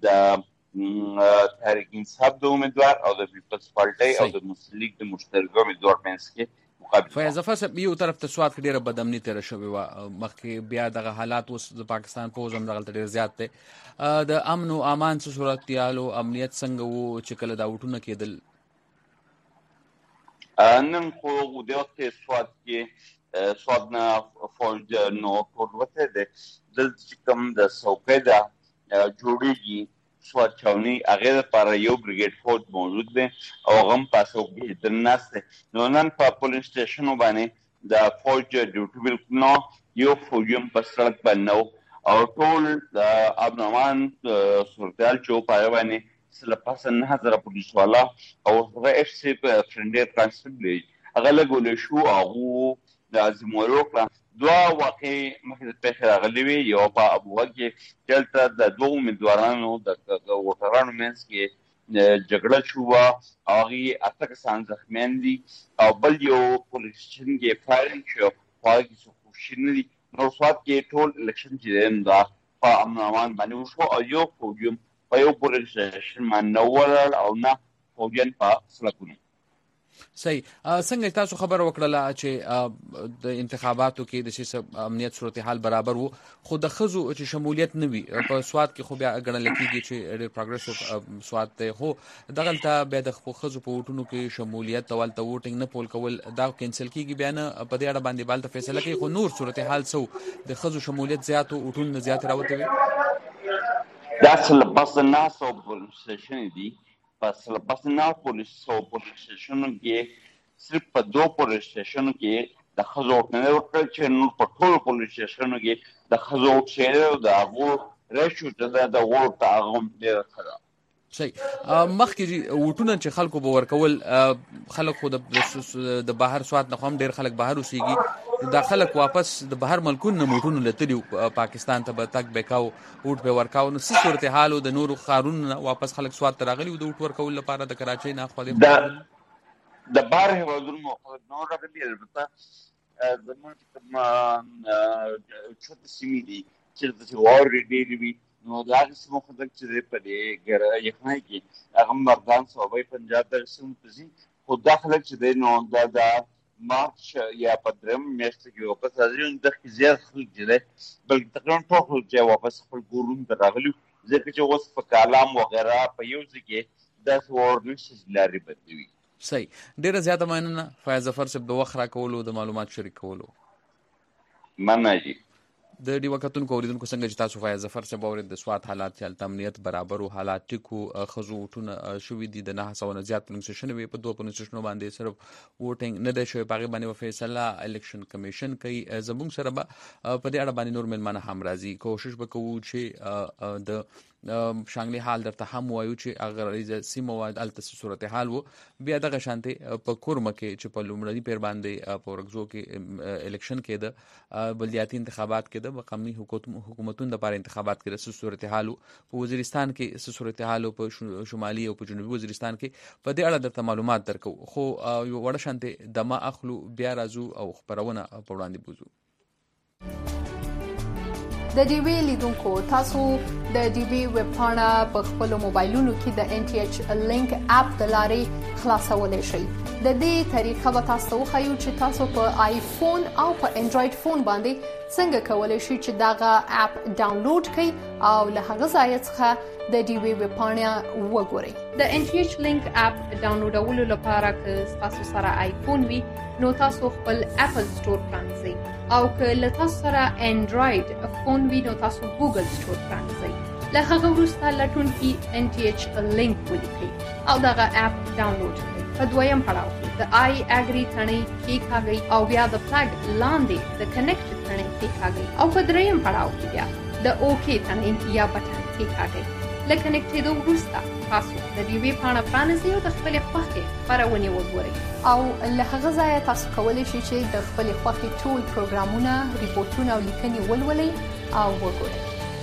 د تحریک انصاف د امیدوار او د پیپلز پارټۍ او د مسلم لیگ د مشترکه امیدوار منځ کې فیض ظفر صاحب یو طرف ته سوات کې ډېره بدامني تېره شوې وه مخکې بیا دغه حالات اوس د پاکستان پوځ هم دغلته ډېر زیات دی د امن و امان څه صورتیالو امنیت څنګه و چې کله دا وټونه کېدل نن خو د وخت سوات کې سوات نه فوج نو ټول وته دی دلته چې کوم د څوکۍ ده جوړېږي سوات چاوني هغې دپاره یو بریګیډ فوج موجود دی او هغه هم په څوکۍ در ناست دی نو نن په پولینګ سټیشنو باندې د فوج ډیوټي بالکل نه یو فوجي هم په سړک باندې نه و او ټول د امن امان صورتحال چې و په هغه باندې له پاسه نهه زره پولیس والا او هغه ایف سی فرنډي کانسټیبل هغه لګولی شو هغو د عزیمولو وکړه دوه واقعې مخکې د پېښې راغلې وې یوه په ابوغا کې چې هلته د دوو امیدوارانو د ووټرانو منځ کې جګړه شوه او هغې اته کسان زخمیان دي او بل یو پولیس سټیشن کې فایرنګ شو خو هغه کې څوک خوشي نه دي نو سوات کې ټول الکشن چې دی دا په امن امان باندې وشو او یو فوجي په یو پولیس سټیشن باندې نه ولاړ او نه فوجیان په سړکونو صحیح څنګه تاسو خبر وکړله چې د انتخاباتو کې د سیاسي امنیت صورتحال برابر وو خو د ښځو چې شمولیت نه وي په سوات کې خو بیا ګڼل کېږي چې ډېر پروګرسیو سوات دی خو دغلته بیا د ښځو په ووټونو کې شمولیت او هلته ووټینګ نه پول کول دا کینسل کېږي بیا نه په دې اړه باندې به هلته فیصله کوي خو نور صورتحال څه د ښځو شمولیت زیات و ووټونه زیات راوتې وي دا څه له پاسه نهه سوه پولیس سټیشنې دي پس له پاسه نهه پولیس پولیس سټیشنونو کې صرف په دوه پولیس سټیشنونو کې د ښځو ووټ نه دی ورکړی چې نور په ټولو پولیس سټیشنونو کې د ښځو ووټ شوی دی او د هغو ریشو چې ده د غړو ته هغه هم ډېره ښه ده صحیح مخکې ووټونه چې خلکو به ورکول خلک خو د بهر سوات نه خو هم ډېر خلک بهر اوسېږي دا خلک واپس د بهر ملکونو نه ووټونه لتلي پاکستان ته به تګ به کاو ووټ به ورکاو نو څه صورتحال و د نورو ښارونو نه واپس خلک سوات ته راغلي و د ووټ ورکولو لپاره د کراچۍ نه خوا د بهر هېوادونو خلک نه راغلي البته زموږ چې کوم چوته سیمې دي چېرته چې واورې ډېرې وي نو د هغې سیمو خلک چې دی په دې یخنۍ کې هغه مردان صوبۍ پنجاب دغې سیمو ته ځي خو دا خلک چې دی نو دا د مارچ یا په دریم میاشت کې واپس راځي د زیات خلک جلې بلکې تقریبا ټول خلک چې واپس خپل کورونو ته راغلي ځکه چې اوس په کالام وغیرہ په یو ځای کې داسې اورنیسز لارې بدلوي. صحیح، ډېره زیاته مننه فیاض ظفر صاحب د وخت راکولو د معلومات شریکولو. مننه جی. د ډیوه کتونکو اوریدونکو څنګه چې تاسو فیاض ظفر صاحب اورید د سوات حالات چې امنیت برابر او حالات ټیکو خزو ټونه شوې دي د نه سوه نه زیات پولیس سټیشن وي په دوه پولیس سټیشنونو باندې صرف ووټینګ نه دی شوی په هغې باندې فیصله الیکشن کمیشن کوي. زموږ سره به په دې اړه باندې نور مېلمانه هم راځي. کوشش به کوو چې د شانګلي حال درته هم وایو چې هغه ریزه سیمه وه هلته څه صورتحال و. بیا دغه شانتې په کورمه کې چې په لومړني پیر باندې په ورکزو کې الیکشن کېده، بلدیاتي انتخابات کېده، مقامي حکومتونو دپاره انتخابات کېده، څه صورتحال و په وزیرستان کې، څه صورتحال و په شمالي او په جنوبي وزیرستان کې. په دې اړه درته معلومات درکو، خو یو وړه شانتې دمه اخلو، بیا راځو او خپرونه په وړاندې بوځو. د ډي وی لیدونکو تاسو د ډي وی ویب پاڼه په خپل موبایلونو کې د ان ټي ایچ لینک اپ د لارې خلاصولای شئ. د دې طریقه به تاسو ته وښیو چې تاسو په آیفون او په انډراید فون باندې څنګه کولی شئ چې دغه اپ ډاونلوډ کړئ او له هغه ځای څخه د ډي وی ویب پاڼه وګورئ. د ان ټي ایچ لینک اپ ډاونلوډولو لپاره که تاسو سره آیفون وي نو تاسو خپل اپل سٹور پرانځئ، او که له تاسو سره انډراید فون وي نو تاسو ګوګل سٹور پرانځئ. له هغه وروسته لټونکي ان ټي ایچ لینک ولیکئ او دغه اپ ډاونلوډ کړئ. په دویم پړاو کې د آی اګری تڼۍ کېکاږئ او بیا د فلګ لاندې د کنیکټ تڼۍ کېکاږئ او په دریم پړاو کې بیا د اوکې تڼۍ یا بټن کېکاږئ. له کنیکټېدو وروسته تاسو د ډي وی پاڼه پرانیزئ او د خپلې خوښې خپرونې وګورئ، او له هغه ځایه تاسو کولی شئ چې د خپلې خوښې ټول پروګرامونه، ریپورټونه او لیکنې ولولئ او وګورئ.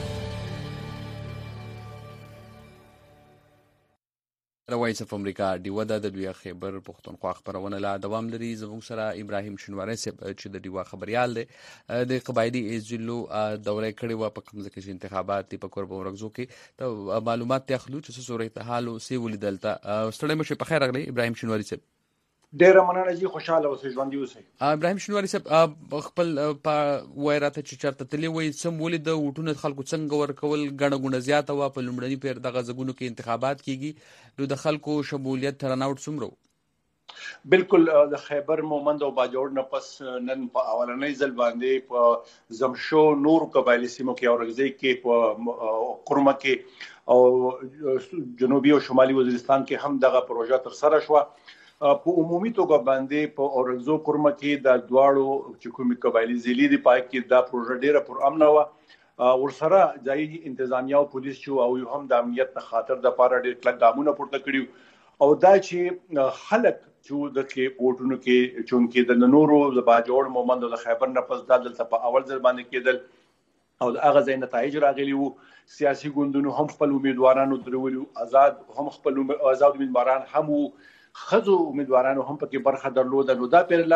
وایس اف امریکا ډیوه ده د دوی خیبر پښتونخوا خپرونه لا دوام لري. زموږ سره ابراهیم شینواری صاحب چې د ډیوه خبريال دی د قبایلی ایزلو دوره کړې و په کوم ځکه چې انتخابات په کور په ورغزو کې ته معلومات ته خلو چې صورت حال او سی ولیدل ته ستړي مشه په خیر غلي. ابراهیم شینواری صاحب ډیره مننه جی، خوشاله اوسئ، ژوندي اوسئ. ابراهیم شینواری صاحب خپل په وایراته چې چرته تللی وای سم ولید وټونه خلکو څنګه ورکول غڼه غونه زیاته وا په لومړني پیر دغه زګونو کې انتخابات کیږي نو د خلکو شمولیت ترناوټ څومره؟ بالکل د خیبر مومند او باجوړ نه پس نن په اولنۍ ځل باندې په زمشو نور قبایلی سیمو کې او رغزي کې په قرمه کې او جنوبي او شمالي وزیرستان کې هم دغه پروژه تر سره شو. په عمومي توګه باندې په اورنزو قرمه کې د دواړو چې کومي قبایلی ضلعې دی پای کې دا پروژه ډیره پر امن و. ورسره ځایي انتظامیه او پولیس چې او هم د امنیت په خاطر د پاره ډېر کلک ګامونه پورته کړیو او دا چې خلک چې د کې پورټونو کې چونکې د نورو د باجوړ مومند د خیبر نه پس دلته په اول ځل باندې کېدل او د هغه ځای نتایج راغلي وو. سیاسي ګوندونو هم خپل امیدوارانو درولو، آزاد هم خپل آزاد امیدواران هم وو، خزو امیدوارانو هم پکې برخه درلوده. نو دا پیرله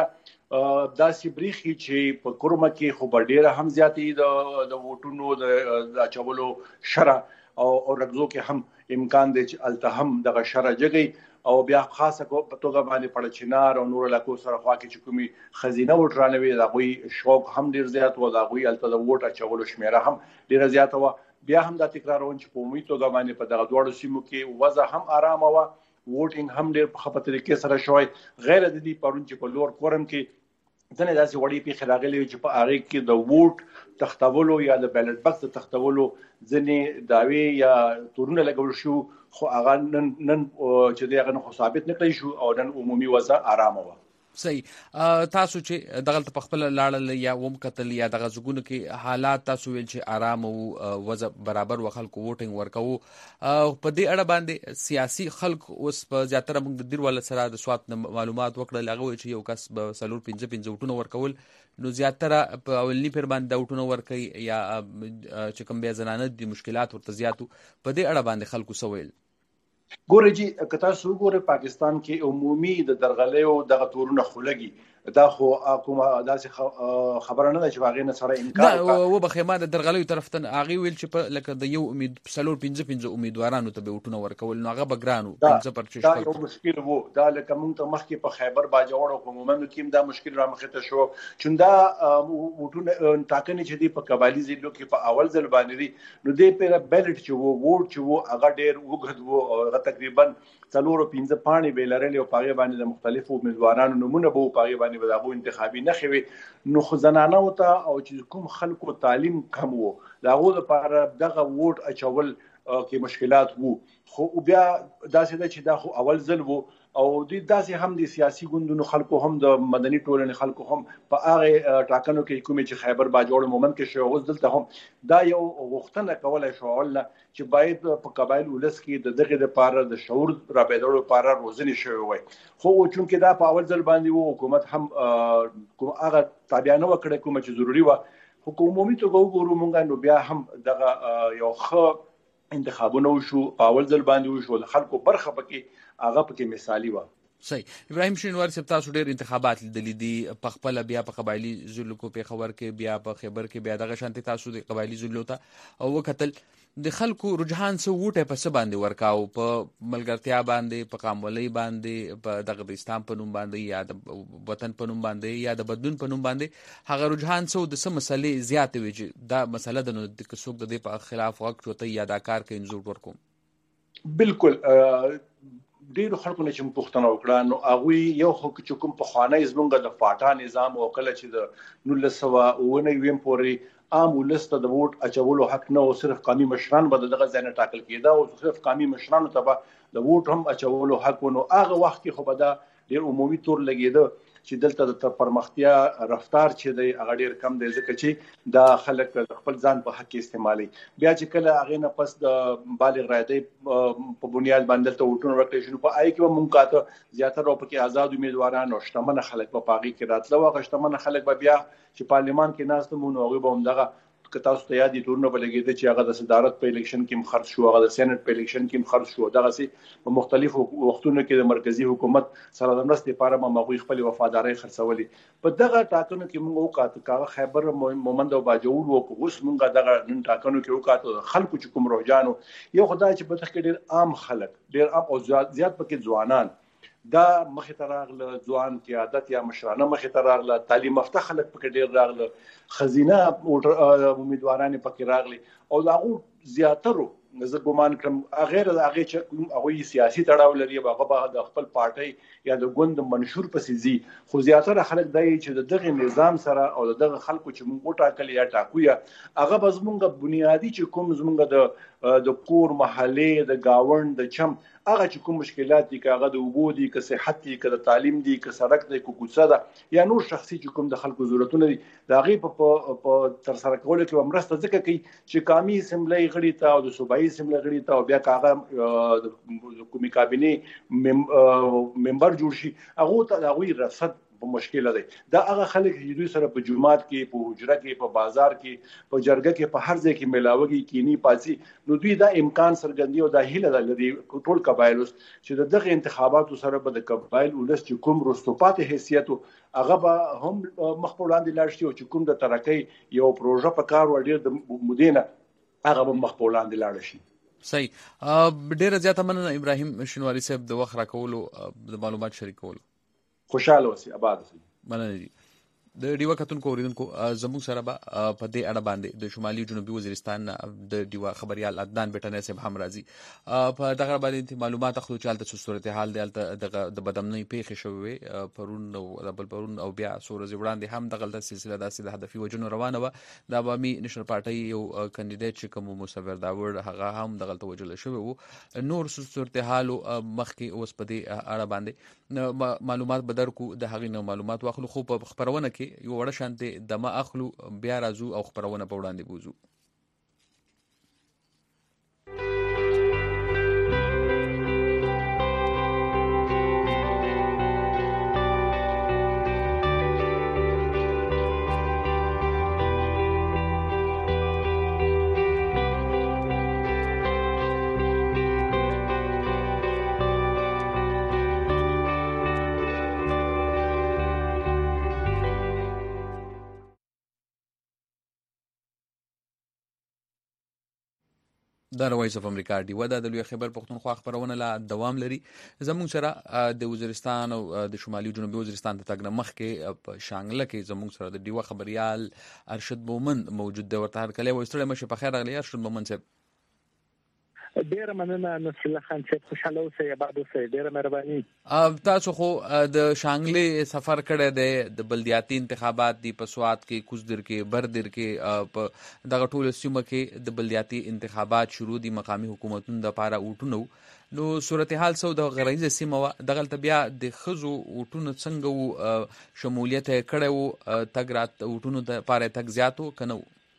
داسې بریخي چې په کورمه کې خو ډیره هم زیاتې د د ووټونو د اچولو شره او رغزو کې هم امکان دی چې الته هم دغه شره جګي او بیا خاصه په توګه باندې پړ چنار او نور علاقو سره خوا کې چې کومي خزینه وټرانوي دا غوي شوق هم ډیر زیات و، دا غوي الته د ووټ اچولو شمیره هم ډیره زیاته و. بیا هم دا تکرارون چې په عمومي توګه باندې په دغه دوړو سیمو کې وضع هم آرامه و، ووټینګ هم ډیر په خپل طریقې سره شوی. غیر د دې پرون چې په لور کورم کې ځنه داسې وړي پیښې راغلي چې په هغه کې د ووټ تختولو یا د بیلټ بکس تختولو ځنې داوی یا تورونه لګول شو، خو هغه نن نن چې دغه نه ثابت نه کړی شو او نن عمومي وضع آرامه و. صحیح. تاسو چې دغه په خپل لاړل یا وم قتل یا دغه زګونو کې حالات تاسو ویل چې آرام او وضع برابر و، خلکو ووټینګ ورکوو. په دې اړه باندې سیاسي خلک اوس په زیاتره موږ د دیر ول سره د سوات معلومات وکړل هغه چې یو کس به سلور پنځه پنځه وټونه ورکول نو زیاتره په اولنی پیر باندې وټونه ورکي یا چې کوم بیا زنانه دي مشکلات ورته زیاتو. په دې اړه باندې خلکو سویل ګورې جی که تاسو وګورئ پاکستان کې عمومي د درغلیو دغه تورونه خلګي دا خو کومه داسې خبره نه ده چې هغه نه سره انکار وکړي. و بخیمه د درغلیو طرف ته هغه ویل چې په لکه د یو امید سلور پنځه پنځه امیدوارانو ته به وټونه ورکول نو هغه بګرانو پنځه پر دا یو مشکل وو. دا لکه موږ ته مخکې په خیبر باجوړ او په مومندو کې دا مشکل را مخې ته شو چې دا وټونه ټاکنې چې دی په قبایلی ضلعو کې په اول ځل باندې دي نو دې پر بیلټ چې وو ووټ چې وو هغه ډېر وګد وو او هغه تقریبا څلور پنځه پاڼې به لرلې او پاغه باندې د مختلفو امیدوارانو نمونه به پاغه باندې به دغه انتخابي نه خوي نو خزانانه وته او چې کوم خلکو تعلیم کم وو دغه لپاره دغه ووټ اچول کې مشکلات وو. خو بیا داسې ده چې دا خو اول ځل وو او د داسې هم د سیاسي ګوندونو خلکو هم د مدني ټولنې خلکو هم په هغه ټاکنو کې کومې چې خیبر باجوړ مومند کې شو اوس دلته هم دا یو غوښتنه کولای شو ول چې باید په قبایل ولس کې د دغه لپاره د شعور رابطولو لپاره روزنه شوی وي. خو چونکې دا په اول ځل باندې وو حکومت هم کوم هغه تابعانه وکړه کوم چې ضروری و حکومتي توګه وګورو مونږ نو بیا هم دغه یو ښه انتخابونه وشو په اول ځل باندې وشو د خلکو برخه پکې هغه پکې مثالي و. صحیح. ابراهیم شینواری صاحب تاسو ډېر انتخابات لیدلې دي په خپل بیا په قبایلی ضلعو کو په خبر کې بیا په خیبر کې بیا دغه شانتي تاسو د قبایلی ضلعو ته او وکتل د خلکو رجحان څه وټه په څه باندې ورکاو په ملګرتیا باندې په قامولۍ باندې په دغه د اسلام په نوم باندې یا د وطن په نوم باندې یا د بدلون په نوم باندې هغه رجحان څه د څه مسلې زیات وي چې دا مسله د نو د څوک د دې په خلاف وخت چوته یا دا کار کوي انزور ورکوم. بالکل ډیرو خلکو نه چې پوښتنه وکړه نو هغه یو خو چې کوم په خوانې زمونږ د فاټا نظام او کله چې د نولس سوه اوه نوي پورې عام ولست د ووټ اچولو حق نه او صرف قومي مشران به دغه ځای نه ټاکل کېده او صرف قومي مشرانو ته به د ووټ هم اچولو حق ونه هغه وخت کې خو به دا ډیر عمومي تور لګیده چې دلته د پرمختیا رفتار چې دی هغه ډیر کم دی ځکه چې دا خلک خپل ځان په حق استعمالي. بیا چې کله هغه نه پس د بالغ رایدي په بنیاد باندې ته وټونه ورکړي شنو په آی کې مونږ کاته زیاتره په کې آزاد امیدواران او شتمن خلک په پاغي کې راتلو او شتمن خلک به بیا چې پارلیمان کې ناست مونږ هغه به هم دغه تاسو ته یادې تورونه بلګیده چې هغه د صدارت په الیکشن کې خرج شو هغه د سېنات په الیکشن کې خرج شو دغه سي په مختلفو وختونو کې د مرکزی حکومت سره د مرستې لپاره مغوي خپل وفاداری خرڅولي. په دغه ټاکنو کې موږ وکړو کاغه خیبر مومند او باجوړ وو اوس موږ دغه نن ټاکنو کې وکړو خلکو چې کوم روجانو یو خدای چې په تخ ډیر عام خلک ډیر عام او زیات پکې ځوانان دا مخې ته راغله ځوان قیادت یا مشرانه مخې ته راغله تعلیم یافته خلک پکې ډیر راغله خزینه امیدواران پکې راغلي او هغه زیاترو زه ګومان کوم غیر د هغه چې هغه سیاسي تړاو لري هغه به د خپل پارټي یا د ګوند منشور پسې زی خو زیاتره خلک دای چې دغه نظام سره او دغه خلکو چې موږ ټاکل یا ټاکو یا هغه به زمونږ بنیادی چې کوم زمونږ د د کور محلې د گاوند د چم هغه چې کوم مشکلات دي کاغه د وګو دي که صحت دي که د تعلیم دي که سړک دی که کوڅه ده یا نور شخصي چې کوم د خلکو ضرورتونه دي دا غي په تر سره کولو کې مرسته ځکه کوي چې قومي اسمبلی غړي ته او د صوبایي اسمبلی غړي ته او بیا کاغه د کومي کابینه ممبر جوړ شي هغه ته هغه رصد په مشکل دی دا هغه خلک چې دوی سره په جمعات کې په حجره کې په بازار کې په جرګه کې په هر ځای کې ملاوي کینی پاسي نو دوی دا امکان سرګندي او دا هیله لري ټول قبایل چې دغه انتخاباتو سره به د قبایل ولس چې کوم رستوپات حیثیت هغه به هم مخ په وړاندې لاړ شي او چې کوم د ترقۍ یو پروژه په کار وړي د مدینه هغه به مخ په وړاندې لاړ شي. صحیح. ډیره زیاته مننه ابراهیم شینواری صاحب د وخت راکولو د معلومات شریکولو. خوشاله اوسئ آباد اوسئ. مننه دي. د ډیوا کتونکو اوریدونکو زموږ سره به په دې اړه باندې د شمالي جنوبي وزیرستان د ډیوا خبريال عدنان بیٹنه صاحب هم راځي په دغه باندې معلومات اخلو چې حالت صورتحال د د بدامنۍ پیښې شوې پرون او د بل پرون او بیا سورز وړاندې هم دغه د سلسله داسې د هدفي وجنو روانه و د عوامي نشنل پارټي یو کاندیدټ چې کوم مصور داور هغه هم دغه توجل شوی وو نور صورتحال مخکې اوس په دې اړه باندې معلومات بدرکو د هغې معلومات واخلو خو په خبرونه کې یو وړه شانته دمه اخلو بیا راځو او خبرونه په وړاندې بوزو. د وایس اف امریکا ډیوه د لوی خبر پښتونخوا خبرونه لا دوام لري. زموږ سره د وزیرستان او د شمالي جنوبي وزیرستان ته تګ مخ کې په شانګله کې زموږ سره د ډیوه خبريال ارشد مومن موجود دی. ورته هر کله وستړی مشه په خیر غلی ارشد مومن صاحب. ډیر مننه نصر الله خان صاحب، خوشاله اوسئ، آباد اوسئ، ډیر مهرباني. تاسو خو د شانګلې سفر کړی دی، د بلدیاتي انتخابات دی په سوات کې، کوزدر کې، بردر کې، په دغه ټولو سیمو کې د بلدیاتي انتخابات شروع دي مقامي حکومتونو د لپاره اوټونو. نو صورتحال سو د غریزه سیمه دغه بیا د خزو اوټونو څنګه وو شمولیت کړو تګ رات اوټونو د لپاره تګ زیاتو کنه؟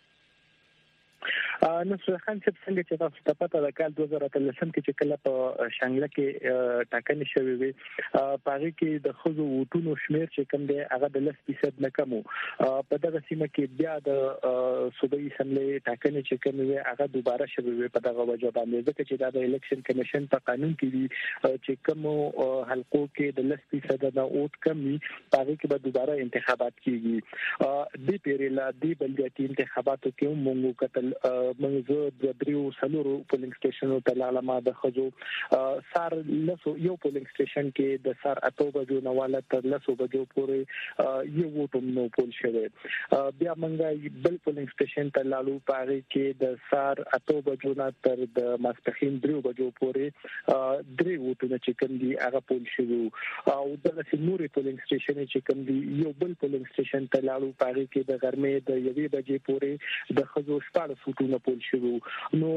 نصر خان صاحب څنګه چې تاسو ته پته ده کال دوه زره اتلسم کې چې کله په شانګله کې ټاکنې شوې وي په هغه کې د خزو وټونو شمیر چې کم دی هغه د لس فیصد نه کم په دغه سیمه کې بیا د صوبایي اسمبلی ټاکنې چې کم وي هغه دوباره شوې وي په دغه وجه باندې ځکه چې دا د الیکشن کمیشن په قانون کې دي چې کوم حلقو کې د لس فیصد نه اوټ کم وي په هغه کې به دوباره انتخابات کیږي. د پیریلا د بلدیاتي انتخاباتو کې موږ کتل منځو د دریو سلورو پولینګ سټیشنونو ته لاله د خزو سار لسو یو پولینګ سټیشن کې د سار اتو بجو نه والا تر لسو بجو پورې یو ووټ نو پول شوی. بیا منګه بل پولینګ سټیشن ته لالو پاره کې د سار اتو بجو نه تر د ماسپخین دریو بجو پورې درې ووټونه چې کوم دي هغه پول شوی او د سیموري پولینګ سټیشن چې کوم دي یو بل پولینګ سټیشن ته لالو پاره کې د ګرمې د یوې بجې پورې د خزو شپږ ووټونه پول شوی. نو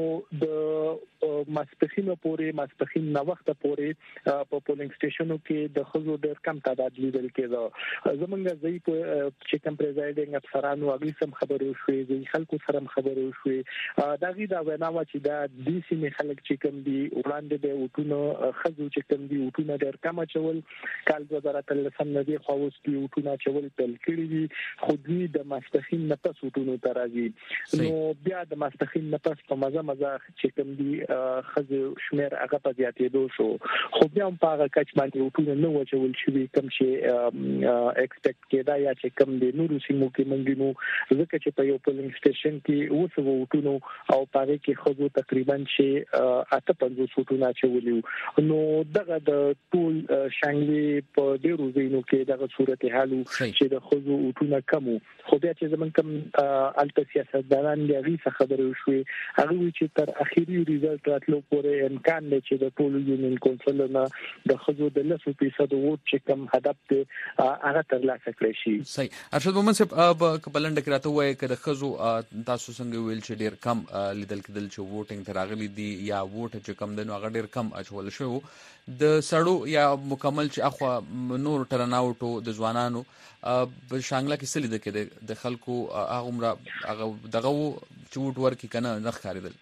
د ماسپخین پورې ماسپخین نو وخت پورې په پولینګ سټیشنو کې د خزو ډېر کم تعداد لیدل کېده. زمونږ ځای په چې کوم پریزایډینګ افسرانو هغه سم خبرو شوې دي، خلکو سره خبرو شوې دا غي دا ویناوه چې دا د سیمې خلک چې کوم دي وړاندې به وټونه خزو چې کوم دي وټونه ډېر کم چول کال دوه زره اتلسم نه دی خو اوس کې وټونه چول تل کړی دي خو دوی د ماسپخین نه پس وټونه ترازي. نو بیا د ماسپخین نه پس په مزه مزه چې کوم دي خزو شمیر هغه په زیاتېدو شو خو بیا هم په هغه کچ باندې وټونه نه وچول شوي کوم چې ایکسپیکټ کېدا یا چې کوم دي نورو سیمو کې منګینو ځکه چې په یو پولینګ سټیشن کې اوس وټونو او په هغه کې خزو تقریبا چې اته پنځوس وټونه چولیو. نو دغه د ټول شانګلي په ډیرو ځایونو کې دغه صورتحال چې د خزو وټونه کمو خو بیا چې زمون کوم الته سیاستدانان دی خبرې شوې هغه چې تر اخیری ریزلټ راتلو پورې امکان دی چې د ټولو یونین کونسل نه د خزو د لسو فیصد ووټ چې کم هدف دی هغه ترلاسه کړی شي. صحیح. ارشد مومن صاحب په بلند کې راته وایي چې د خزو تاسو څنګه ویل چې ډیر کم لیدل کېدل چې ووټینګ تر راغلي دي یا ووټ چې کم دی نو هغه ډیر کم اچول شو د سړو یا مکمل چې اخو نور ټرناوټو د ځوانانو په شانګله کې سلی د کې د خلکو هغه عمره هغه دغه چوټ ورکی کنه نه ښکارېدل.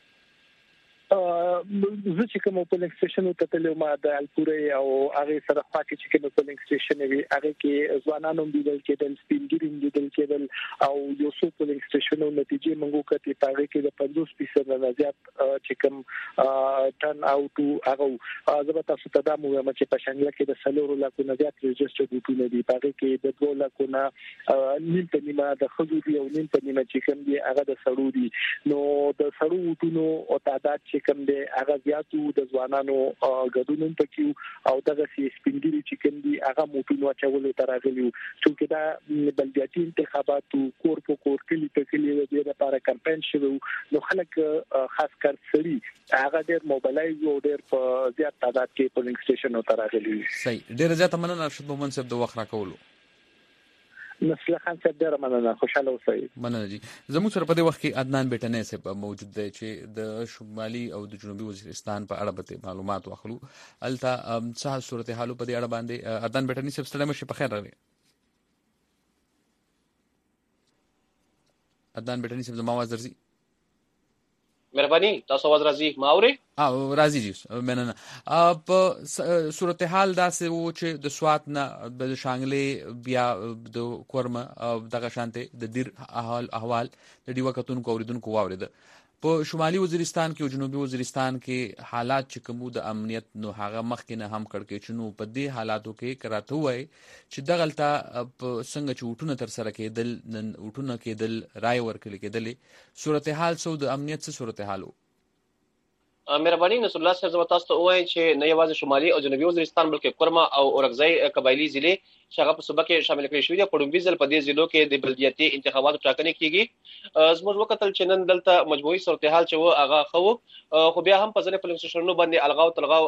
زه چې کوم پولینګ سټیشن ته تلم ما د الپورې او هغه سره خاطر چې کوم پولینګ سټیشن وي هغه کې ځوانانو لیدل کېدل، سپینګیرین لیدل کېدل او یو څو پولینګ سټیشنونو نتیجې موږ کتي پاره کې د پنځوس فیصد نه زیات چې کوم ټرن اوټ هغه زه به تاسو ته دا مو چې په شانګله کې د سلورو لکو نه زیات ريجستر ډیټونه دي پاره کې د دوه لکو نه نیم په نیمه د خزو دی او نیم په نیمه چې کوم دی هغه د سړو دي. نو د سړو وټونو او تعداد چې کوم دی هغه زیاتو د ځوانانو غډونو پکې او دغه سی سپینګری چې کوم دی هغه موټونو چولو ترغلیو چې دا بلدیاتي انتخاباتو کور په کور کلی په کلی د دې لپاره کمپاین شروع نو خلک خاص کر سړي هغه ډېر موبایلایز او ډېر په زیات تعداد کې پولینګ سټیشنونو ترغلیو. صحیح. ډېر زیات مننه ارشد مومن صاحب د وخت راکولو. نصر خان صاحب ډیر مننه، خوشاله اوسئ. مننه جی. زموږ سره په دې وخت کې عدنان بیٹنې صاحب موجود دی چې د شمالي او د جنوبي وزیرستان په اړه به معلومات واخلو. الته څه صورتحال په دې اړه باندې عدنان بیٹنې صاحب ستړي مشه په خیر راغلی. عدنان بیٹنې صاحب زما आवाज درځي؟ مهرباني تاسو आवाज راځي ما اوري؟ او راځي جی مننه. په صورتحال داسې و چې د سوات نه د شانګلې بیا د کورمه دغه شانته د دیر احوال احوال د ډیوه کتونکو اوریدونکو واورید. په شمالي وزیرستان کې او جنوبي وزیرستان کې حالات چې کومو د امنیت نو هغه مخکې نه هم کړکې چنو په دې حالاتو کې کراته وای چې دغلطه څنګه چې وټونه تر سره کېدل نن وټونه کېدل رای ورکړل کېدل صورتحال سو د امنیت څخه صورتحالو مهرباني نصر الله صاحب زما تاسو ته وایم چې نه یوازې شمالي او جنوبي وزیرستان بلکې کورما او اورګزای قبایلی ضلع چې هغه په صوبه کې شامل کړي شوی دي. په لومړي ځل په دې ضلعو کې د بلدیاتي انتخاباتو ټاکنې کیږي. زموږ وکتل چې نن دلته مجموعي صورتحال چې و هغه خو خو بیا هم په ځینې پولیس سټیشنونو باندې الغاو تلغاو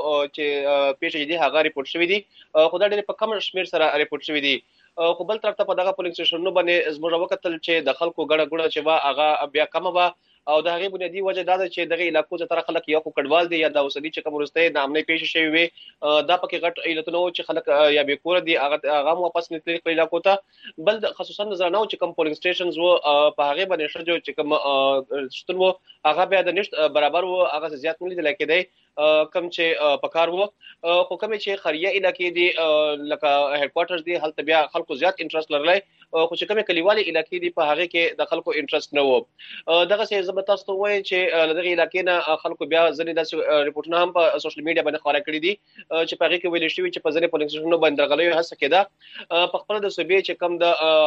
چې پیښې دي هغه ریپورت شوی دي، خو دا ډېر په کم شمېر سره ریپورت شوی دي. خو بل طرف ته په دغه پولیس سټیشنونو باندې زموږ وکتل چې د خلکو ګډه ګډه چې وا هغه بیا کم و، او د هغې بنیادي وجه دا ده چې دغه علاقو زیاتره خلک یا خو کډوال دي یا د اوسني چې کوم وروستی د امنۍ پیښې شوې وې دا پکې غټ علتونه وو چې خلک یا بې کوره دي هغه هم واپس نه تللي خپلو علاقو ته. بل خصوصا د زرانو چې کوم پولینګ سټیشنز وو په هغې باندې ښځو چې کوم شتون وو هغه بیا د نشت برابر وو، هغه زیات نه لیدلی کېدی کم چې په کار وو. خو کومې چې خریه علاقې دي لکه هیډ کوارټرز دي هلته بیا خلکو زیات انټرست لرلی، خو چې کومې کلیوالي علاقې دي په هغې کې د خلکو انټرست نه و. دغسې زه به تاسو ته ووایم چې له دغې علاقې نه خلکو بیا ځینې داسې ریپورټونه هم په سوشل میډیا باندې خپاره کړي دي چې په هغې کې ویلې شوي چې په ځینې پولیس سټیشنونو باندې درغلیو هڅه کېده. په خپله د صوبې چې کوم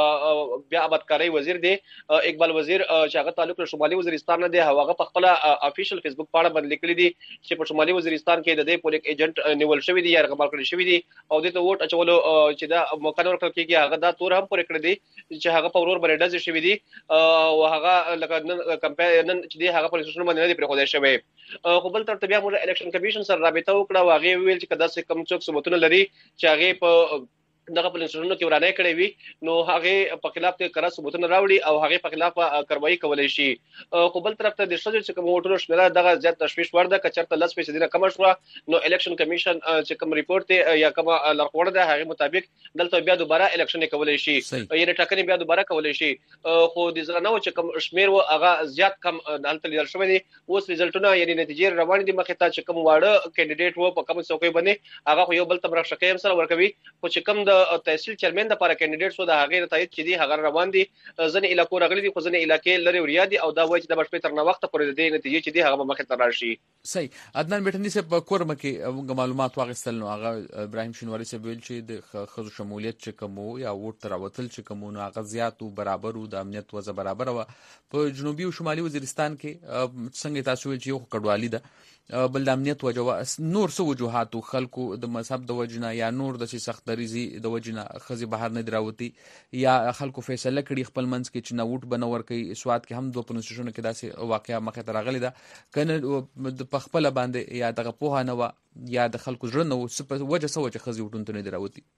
د بیا آبادکارۍ وزیر دی اقبال وزیر چې هغه تعلق له شمالي وزیرستان نه دی، هغه په خپله افیشل فیسبوک پاڼه باندې لیکلي دي چې په شمالي وزیرستان کې د دې پولیک ایجنټ نیول شوی دی یا رغبال کړی شوی دی او دې ته ووټ اچولو چې دا موقع نه ورکړل کېږي هغه دا تور هم پورې کړی دی چې هغه په ورور باندې ډزې شوي دي او هغه لکه نن نن چې دی هغه پولیس سټیشن باندې نه دی پرېښودی شوی. خو بل طرف ته بیا موږ الیکشن کمیشن سره رابطه وکړه او هغې وویل چې که داسې کوم څوک ثبوتونه لري چې هغې په دغه پولیس سټیشنونو کې ورانۍ کړې وي نو هغې په خلاف ته کره ثبوتونه راوړي او هغې په خلاف کاروایي کولی شي. خو بل طرف ته د ښځو چې کوم ووټونو شمېره دغه زیات تشویش وړ ده، که چېرته لس فیصدي نه کمه شوه نو الیکشن کمیشن چې کوم ریپورټ دی یا کومه لارښوونه ده هغې مطابق دلته بیا دوباره الیکشن یې کولی شي، یعنې ټاکنې بیا دوباره کولی شي. خو د زرانو چې کوم شمېر و هغه زیات کم هلته لیدل شوی دی. اوس ریزلټونه یعنې نتیجې روانې دي مخې ته چې کوم واړه کینډیډیټ و په کومه څوکۍ باندې هغه خو یو بل ته مرشحۍ هم سره ورکوي، خو چې کوم د تحصیل چیرمن د لپاره کینډیډیټ سو د هغې نتایج چې دي هغه روان دي. ځینې علاقو راغلي دي خو ځینې علاقې لرې وریا دي او دا وایي چې د به شپې تر ناوخته پورې د دې نتیجې چې دي هغه به مخې ته راشي. صحیح. عدنان بیټني صاحب په کورمه کې موږ معلومات واخیستل نو هغه ابراهیم شینواري صاحب ویل چې د ښځو شمولیت چې کوم و یا ووټ ته راوتل چې کوم نو هغه زیات و برابر و د امنیت وضع برابره وه. په جنوبي او شمالي وزیرستان کې څنګه تاسو ویل چې یو کډوالي ده بل د امنیت وجه وه، نور څه وجوهاتو خلکو د مذهب د وجې نه یا نور داسې سخت دریځي د وجې نه ښځې بهر نه دي راوتي یا خلکو فیصله کړي خپل منځ کې چې نه ووټ به نه ورکوي. سوات کې هم دوه پولیس سټیشنونو کې داسې واقعه مخې ته راغلې ده که نه په خپله باندې یا دغه پوهه نه وه یا د خلکو زړه نه و څه په وجه څه وه چې ښځې ووټونو ته نه دي راوتي؟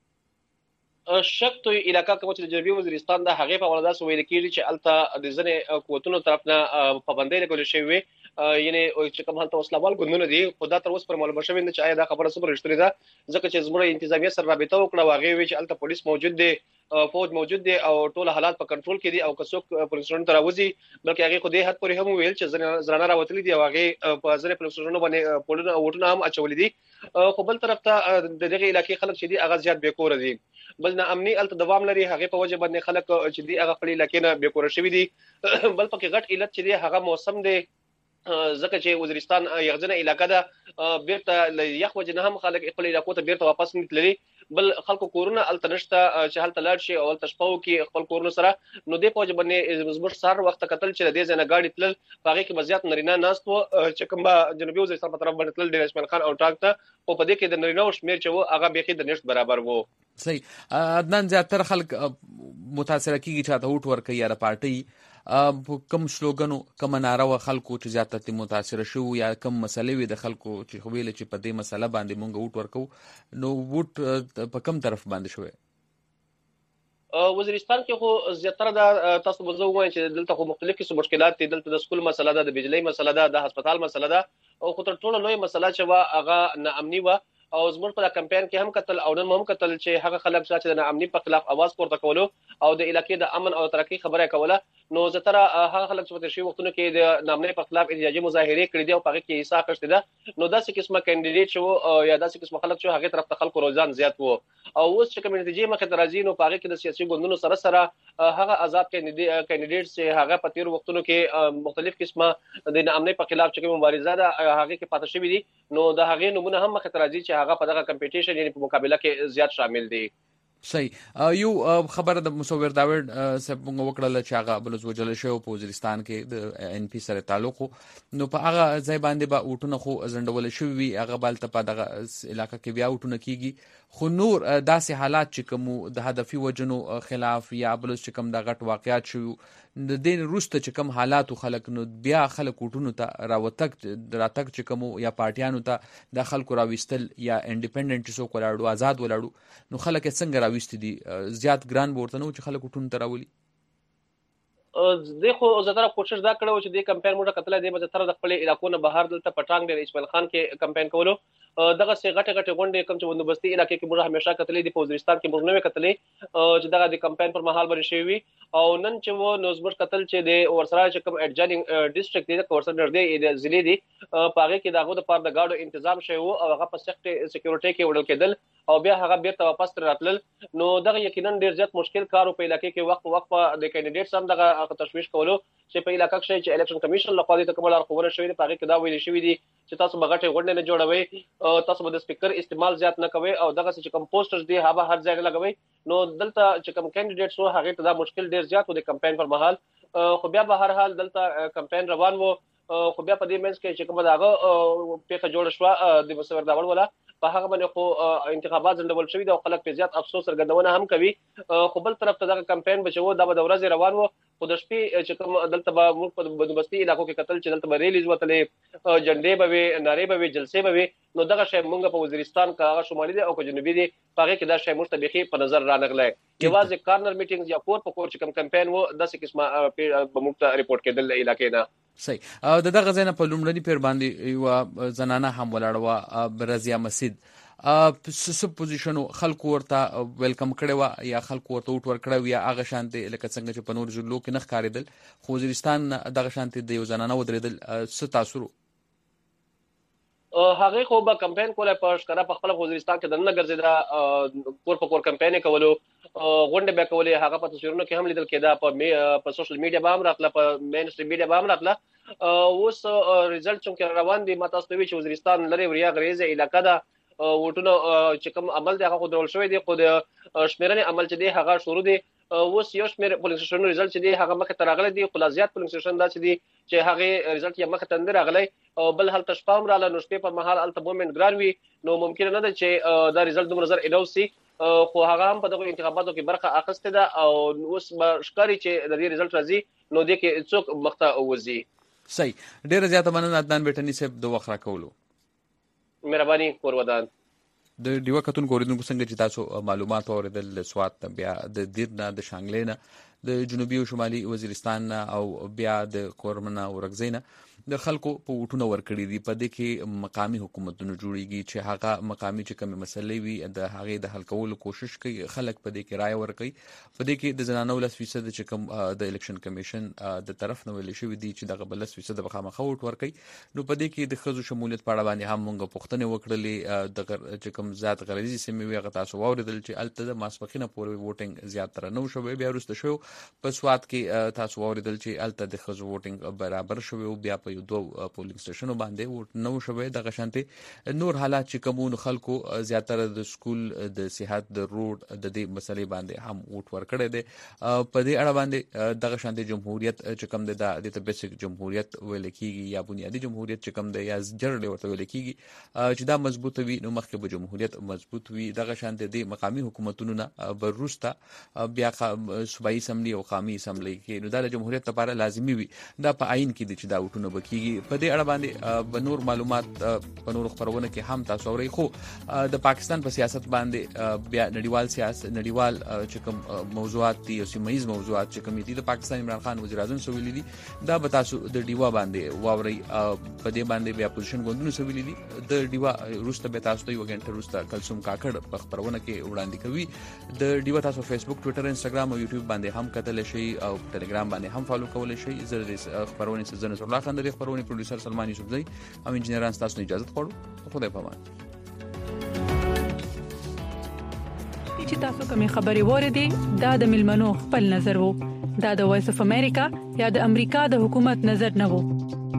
شک توی علاقه کوم چې د جنوبي وزیرستان د هغې په اړه داسې ویل کېږي چې هلته د ځینې قوتونو طرف نه پابندۍ لګولې شوې وې، یعنې چې کوم هلته وسله وال ګوندونه دي، خو دا تر اوسه پورې معلومه شوې نه چې آیا دا خبره څومره رښتونې ده، ځکه چې زموږ انتظامیه سره رابطه وکړه او هغې ویل چې هلته پولیس موجود دی، فوج موجود دی او ټول حالات په کنټرول کې دي او که څوک پولیس سټیشن ته راوځي بلکې هغې خو دې حد پورې هم وویل چې ځینې زنانه راوتلي دي او هغې په ځینې پولیس سټیشنونو باندې پولونه او ووټونه هم اچولي دي. خو بل طرف ته د دغې علاقې خلک چې دي هغه زیات بې کوره دي، بل نا امني هلته دوام لري، هغې په وجه باندې خلک چې دي هغه خپلې علاقې نه بې کوره شوي دي. بل پکې غټ علت چې دی هغه موسم دی، ځکه چې وزیرستان یخزنه علاقه ده، بیرته له یخ وجې نه هم خلک خپل علاقو ته بیرته واپس نه تللي، بل خلکو کورونه هلته نشته چې هلته لاړ شي او هلته شپه وکړي خپل کورونو سره. نو دې په وجه باندې زموږ سهار وخته کتل چې د دې ځای نه ګاډي تلل په هغې کې به زیات نارینه ناست وو چې کوم به جنوبي وزیرستان په طرف باندې تلل ډېر اسماعیل خان او ټانک ته، خو په دې کې د نارینهو شمېر چې و هغه بیخي د نشت برابر و. صحیح. عدنان زیاتره خلک متاثره کېږي چې هلته ووټ ورکوي یا د پارټۍ کوم سلوګنو کومه ناره وه خلکو چې زیاتره متاثره شوي یا کوم مسلې وې د خلکو چې ویله چې په دې مسله باندې مونږ ووټ ورکوو، نو ووټ په کوم طرف باندې شوی؟ وزیرستان کې خو زیاتره دا تاسو به زه ووایم چې دلته خو مختلف قسم مشکلات دي، دلته د سکول مسله ده، د بجلۍ مسله ده، د هسپتال مسله ده، او خو تر ټولو لویه مسله چې وه هغه ناامني وه. او زموږ په کمپاین کې هم کتل او نن هم کتل چې هغه خلک چې د ناامني په خلاف اواز پورته کولو او د علاقې د امن او ترقۍ خبره کوله، نو زیاتره هغه خلک چې په تېر شوي وختونو کې د ناامنۍ په خلاف احتجاجي مظاهرې کړي دي او په هغې کې حصه اخیستې ده، نو داسې قسمه کینډیډیټ چې و یا داسې قسمه خلک چې هغې طرف ته خلکو رجحان زیات و. او اوس چې کومې نتیجې مخې ته راځي نو په هغې کې د سیاسي ګوندونو سره سره هغه آزاد کینډیډیټ چې هغه په تېرو وختونو کې مختلف قسمه د ناامنۍ په خلاف چې کومه مبارزه ده هغې کې پاتې شوي دي، نو د هغې نومونه هم مخې ته راځي چې هغه په دغه کمپیټیشن یعنې په مقابله کې زیات شامل دي. صحیح. یو خبره د مصور داوود صاحب موږ وکړل چې هغه بلوز وجل شو په وزیرستان کې د ان پی سره تعلق نو په هغه ځای باندې به اوټونه خو زندول شوی وي هغه بالته په دغه علاقې کې بیا اوټونه کیږي خو نور داسې حالات چې کوم د هدفي وجنو خلاف یا بلوز چې کوم د غټ واقعیات شو د دین روسته چې کوم حالات خلک نو بیا خلک اوټونو ته راوتک راتک چې کوم یا پارټیانو ته د خلکو راوستل یا انډیپندنت سو کولاړو آزاد ولاړو نو خلک څنګه راوست دي زیات ګران ورته نو چې خلک اوټونو ته راولي. زه خو زړه کوشش دا کړو چې د کمپاین موږ کتل دی به تر د خپل علاقو نه بهر دلته پټانګ د اسماعیل خان کې کمپاین کولو دغه سه غټه غټه غونډې کوم چې بندوبستي علاقې کې موږ همیشه کتلې دی په وزیرستان کې موږ نه کتلې چې دغه د کمپاین پر مهال باندې شوی وي او نن چې وو نوزبر کتل چې د ورسره چې کوم اډجایننګ ډیسټریکټ دی د ورسره نږدې د ضلع دی پاره کې دغه د پاره د گاډو تنظیم شوی وو او هغه په سخت سکیورټي کې وړل کېدل او بیا هغه بیرته واپس راتلل نو دغه یقینا ډیر زیات مشکل کارو په علاقې کې وخت وخت د کینډیډیټس هم دغه تشویش کولو چې په علاقې کې چې الیکشن کمیشن لخوا د کومل خبره شوې ده پاره کې دا ویل شوې دي چې تاسو بغټه غونډه نه جوړوي تاسو به د سپیکر استعمال زیات نه کوي او دغه چې کوم پوسټرز دي هغه هر ځای لګوي نو دلته چې کوم کینډیډیټس وو هغه ته دا مشکل ډیر زیات و د کمپاین پر مهال خو بیا به هر حال دلته کمپاین روان وو خو بیا په دې منځ کې چې کوم داغه پیښه جوړ شو د مصور داول ولا په هغه باندې خو انتخابات ځندول شوی دا خلک په زیات افسوس څرګندونه هم کوي خو بل طرف ته دا کمپاین بچو دا به ورځ روان وو خو د شپې چې کوم دلته به موږ په بندوبستي علاقو کې قتل چې دلته به ریلیز وتلې جنډې به وي نارې به وي جلسې به وي نو دغه شی موږ په وزیرستان کې هغه شمالي دی او په جنوبي دی هغه کې دا شی مشتبهي په نظر رانغلای یوازې کارنر میټینګز یا کور په کور چې کوم کمپاین وو داسې قسمه په موږ ته ریپورت کېدل علاقې نه صحیح او دغه ځای نه په لومړني پیر باندې یو زنانه هم ولاړه برزیا مسجد سب پوزیشنو خلکو ورته ویلکم کړي و یا خلکو ورته وټ ور کړي یا هغه شانتي لکه څنګه چې په نور ژوندلو کې نخ کاریدل خو وزیرستان دغه شانتي د یو زنانه ودرېدل څه تاثیر هغه خو به کمپاین کوله په ښکارا په خپل وزیرستان کې دنه ګرځیدا کور په کور کمپاین کولو غونډه به کولې هغه په تصویرونو کې هم لیدل کېدا په په سوشل میډیا باندې راتله په مین سټریم میډیا باندې راتله اوس ریزلټ څنګه روان دي ماته ستوي چې وزیرستان لري وریا غریزه علاقہ ده وټونو چې کوم عمل دی هغه خو درول شوی دی خو د شمیرنې عمل چې دی هغه شروع دی اوس یو شمیر پولیس سټیشن ریزلټ چې دی هغه مخه ترغله دی خو لازیات پولیس سټیشن دا چې دی چې هغه ریزلټ یې مخه تندر راغلی او بل حالت شپام رااله نو شپې په محل الته مومنت ګران وی نو ممکن نه ده چې دا ریزلټ دومره زر انوسي خو هغه هم په دغه انتخاباتو کې برخه اخیسته ده او اوس ښکاری چې د دې ریزلټ راځي نو د کې څوک مخته وځي. صحیح ډیر زیاته مننه عدنان بیٹنی صاحب د وخت راکولو مهرباني کور ودان د دیو کتون کوریدونکو څنګه چې تاسو معلومات اوریدل سوات بیا د دیرنا د شانګلینا د جنوبي او شمالي وزیرستان او بیا د کورمنا ورغزینا د خلکو په وټونو ورکړي دي په دې کې مقامی حکومتونو جوړیږي چې هغه مقامی چې کوم مسلې وي د هغه د حل کولو کوشش کوي خلک په دې کې رائے ورکړي په دې کې د زنانو لس فیصد چې کوم د الیکشن کمیشن د طرف نه ویل شوی دی چې دغه بلس فیصد به خامخا وټ ورکړي نو په دې کې د خزو شمولیت په اړه باندې هم موږ پوښتنه وکړلې د چې کوم ذات غریزي سیمې وي هغه تاسو واوریدل چې الته د ماسپخینه پورې ووټینګ زیاتره نو شوی بیا وروسته شو په سوات کې تاسو واوریدل چې الته د خزو ووټینګ برابر شوی بیا په یو دوه پولینګ سټیشنو باندې ووټ نو شوی دغه شانتي نور حالات چې کومون خلکو زیاتره د سکول د صحت د روډ د دې مسلې باندې هم ووټ ورکړي دي په دې اړه باندې دغه شانتي جمهوریت چې کوم د د بیسیک جمهوریت ویل کیږي یا بنیادی جمهوریت چې کوم د یا جرړ ورته ویل کیږي چې دا مضبوط وي نو مخکې به جمهوریت مضبوط وي دغه شانتي د مقامی حکومتونو نه بروسته بیا صوبایي اسمبلی او قومي اسمبلی کې نو د جمهوریت لپاره لازمي وي دا په عین کې د چې دا وټونه بکیږي په دې اړه باندې به نور معلومات په نور خبرونه کې هم تاسو اورئ خو د پاکستان په سیاست باندې بیا نړیوال سیاست نړیوال چې کوم موضوعات دي او سیمایي موضوعات چې کوم دي د پاکستان عمران خان وزیر اعظم سویل دي دا به تاسو د ډیوا باندې واورئ په دې باندې بیا پوزیشن غوندونه سویل دي د ډیوا روسته به تاسو ته یو غنټه روسته کلثوم کاکړ په خبرونه کې وړاندې کوي د ډیوا تاسو فیسبوک ټوئیټر انستګرام او یوټیوب باندې هم کتل شي او ټلګرام باندې هم فالو کولای شي زه د خبرونه سزن الله خان د خبرونه پروډوسر سلمان یوسفزئی او انجنیران تاسو اجازه غواړو خدای په امان چې تاسو کومه خبري وریدي دا د ملمنو خپل نظر وو دا د وایس اف امریکا یا د امریکا د حکومت نظر نه وو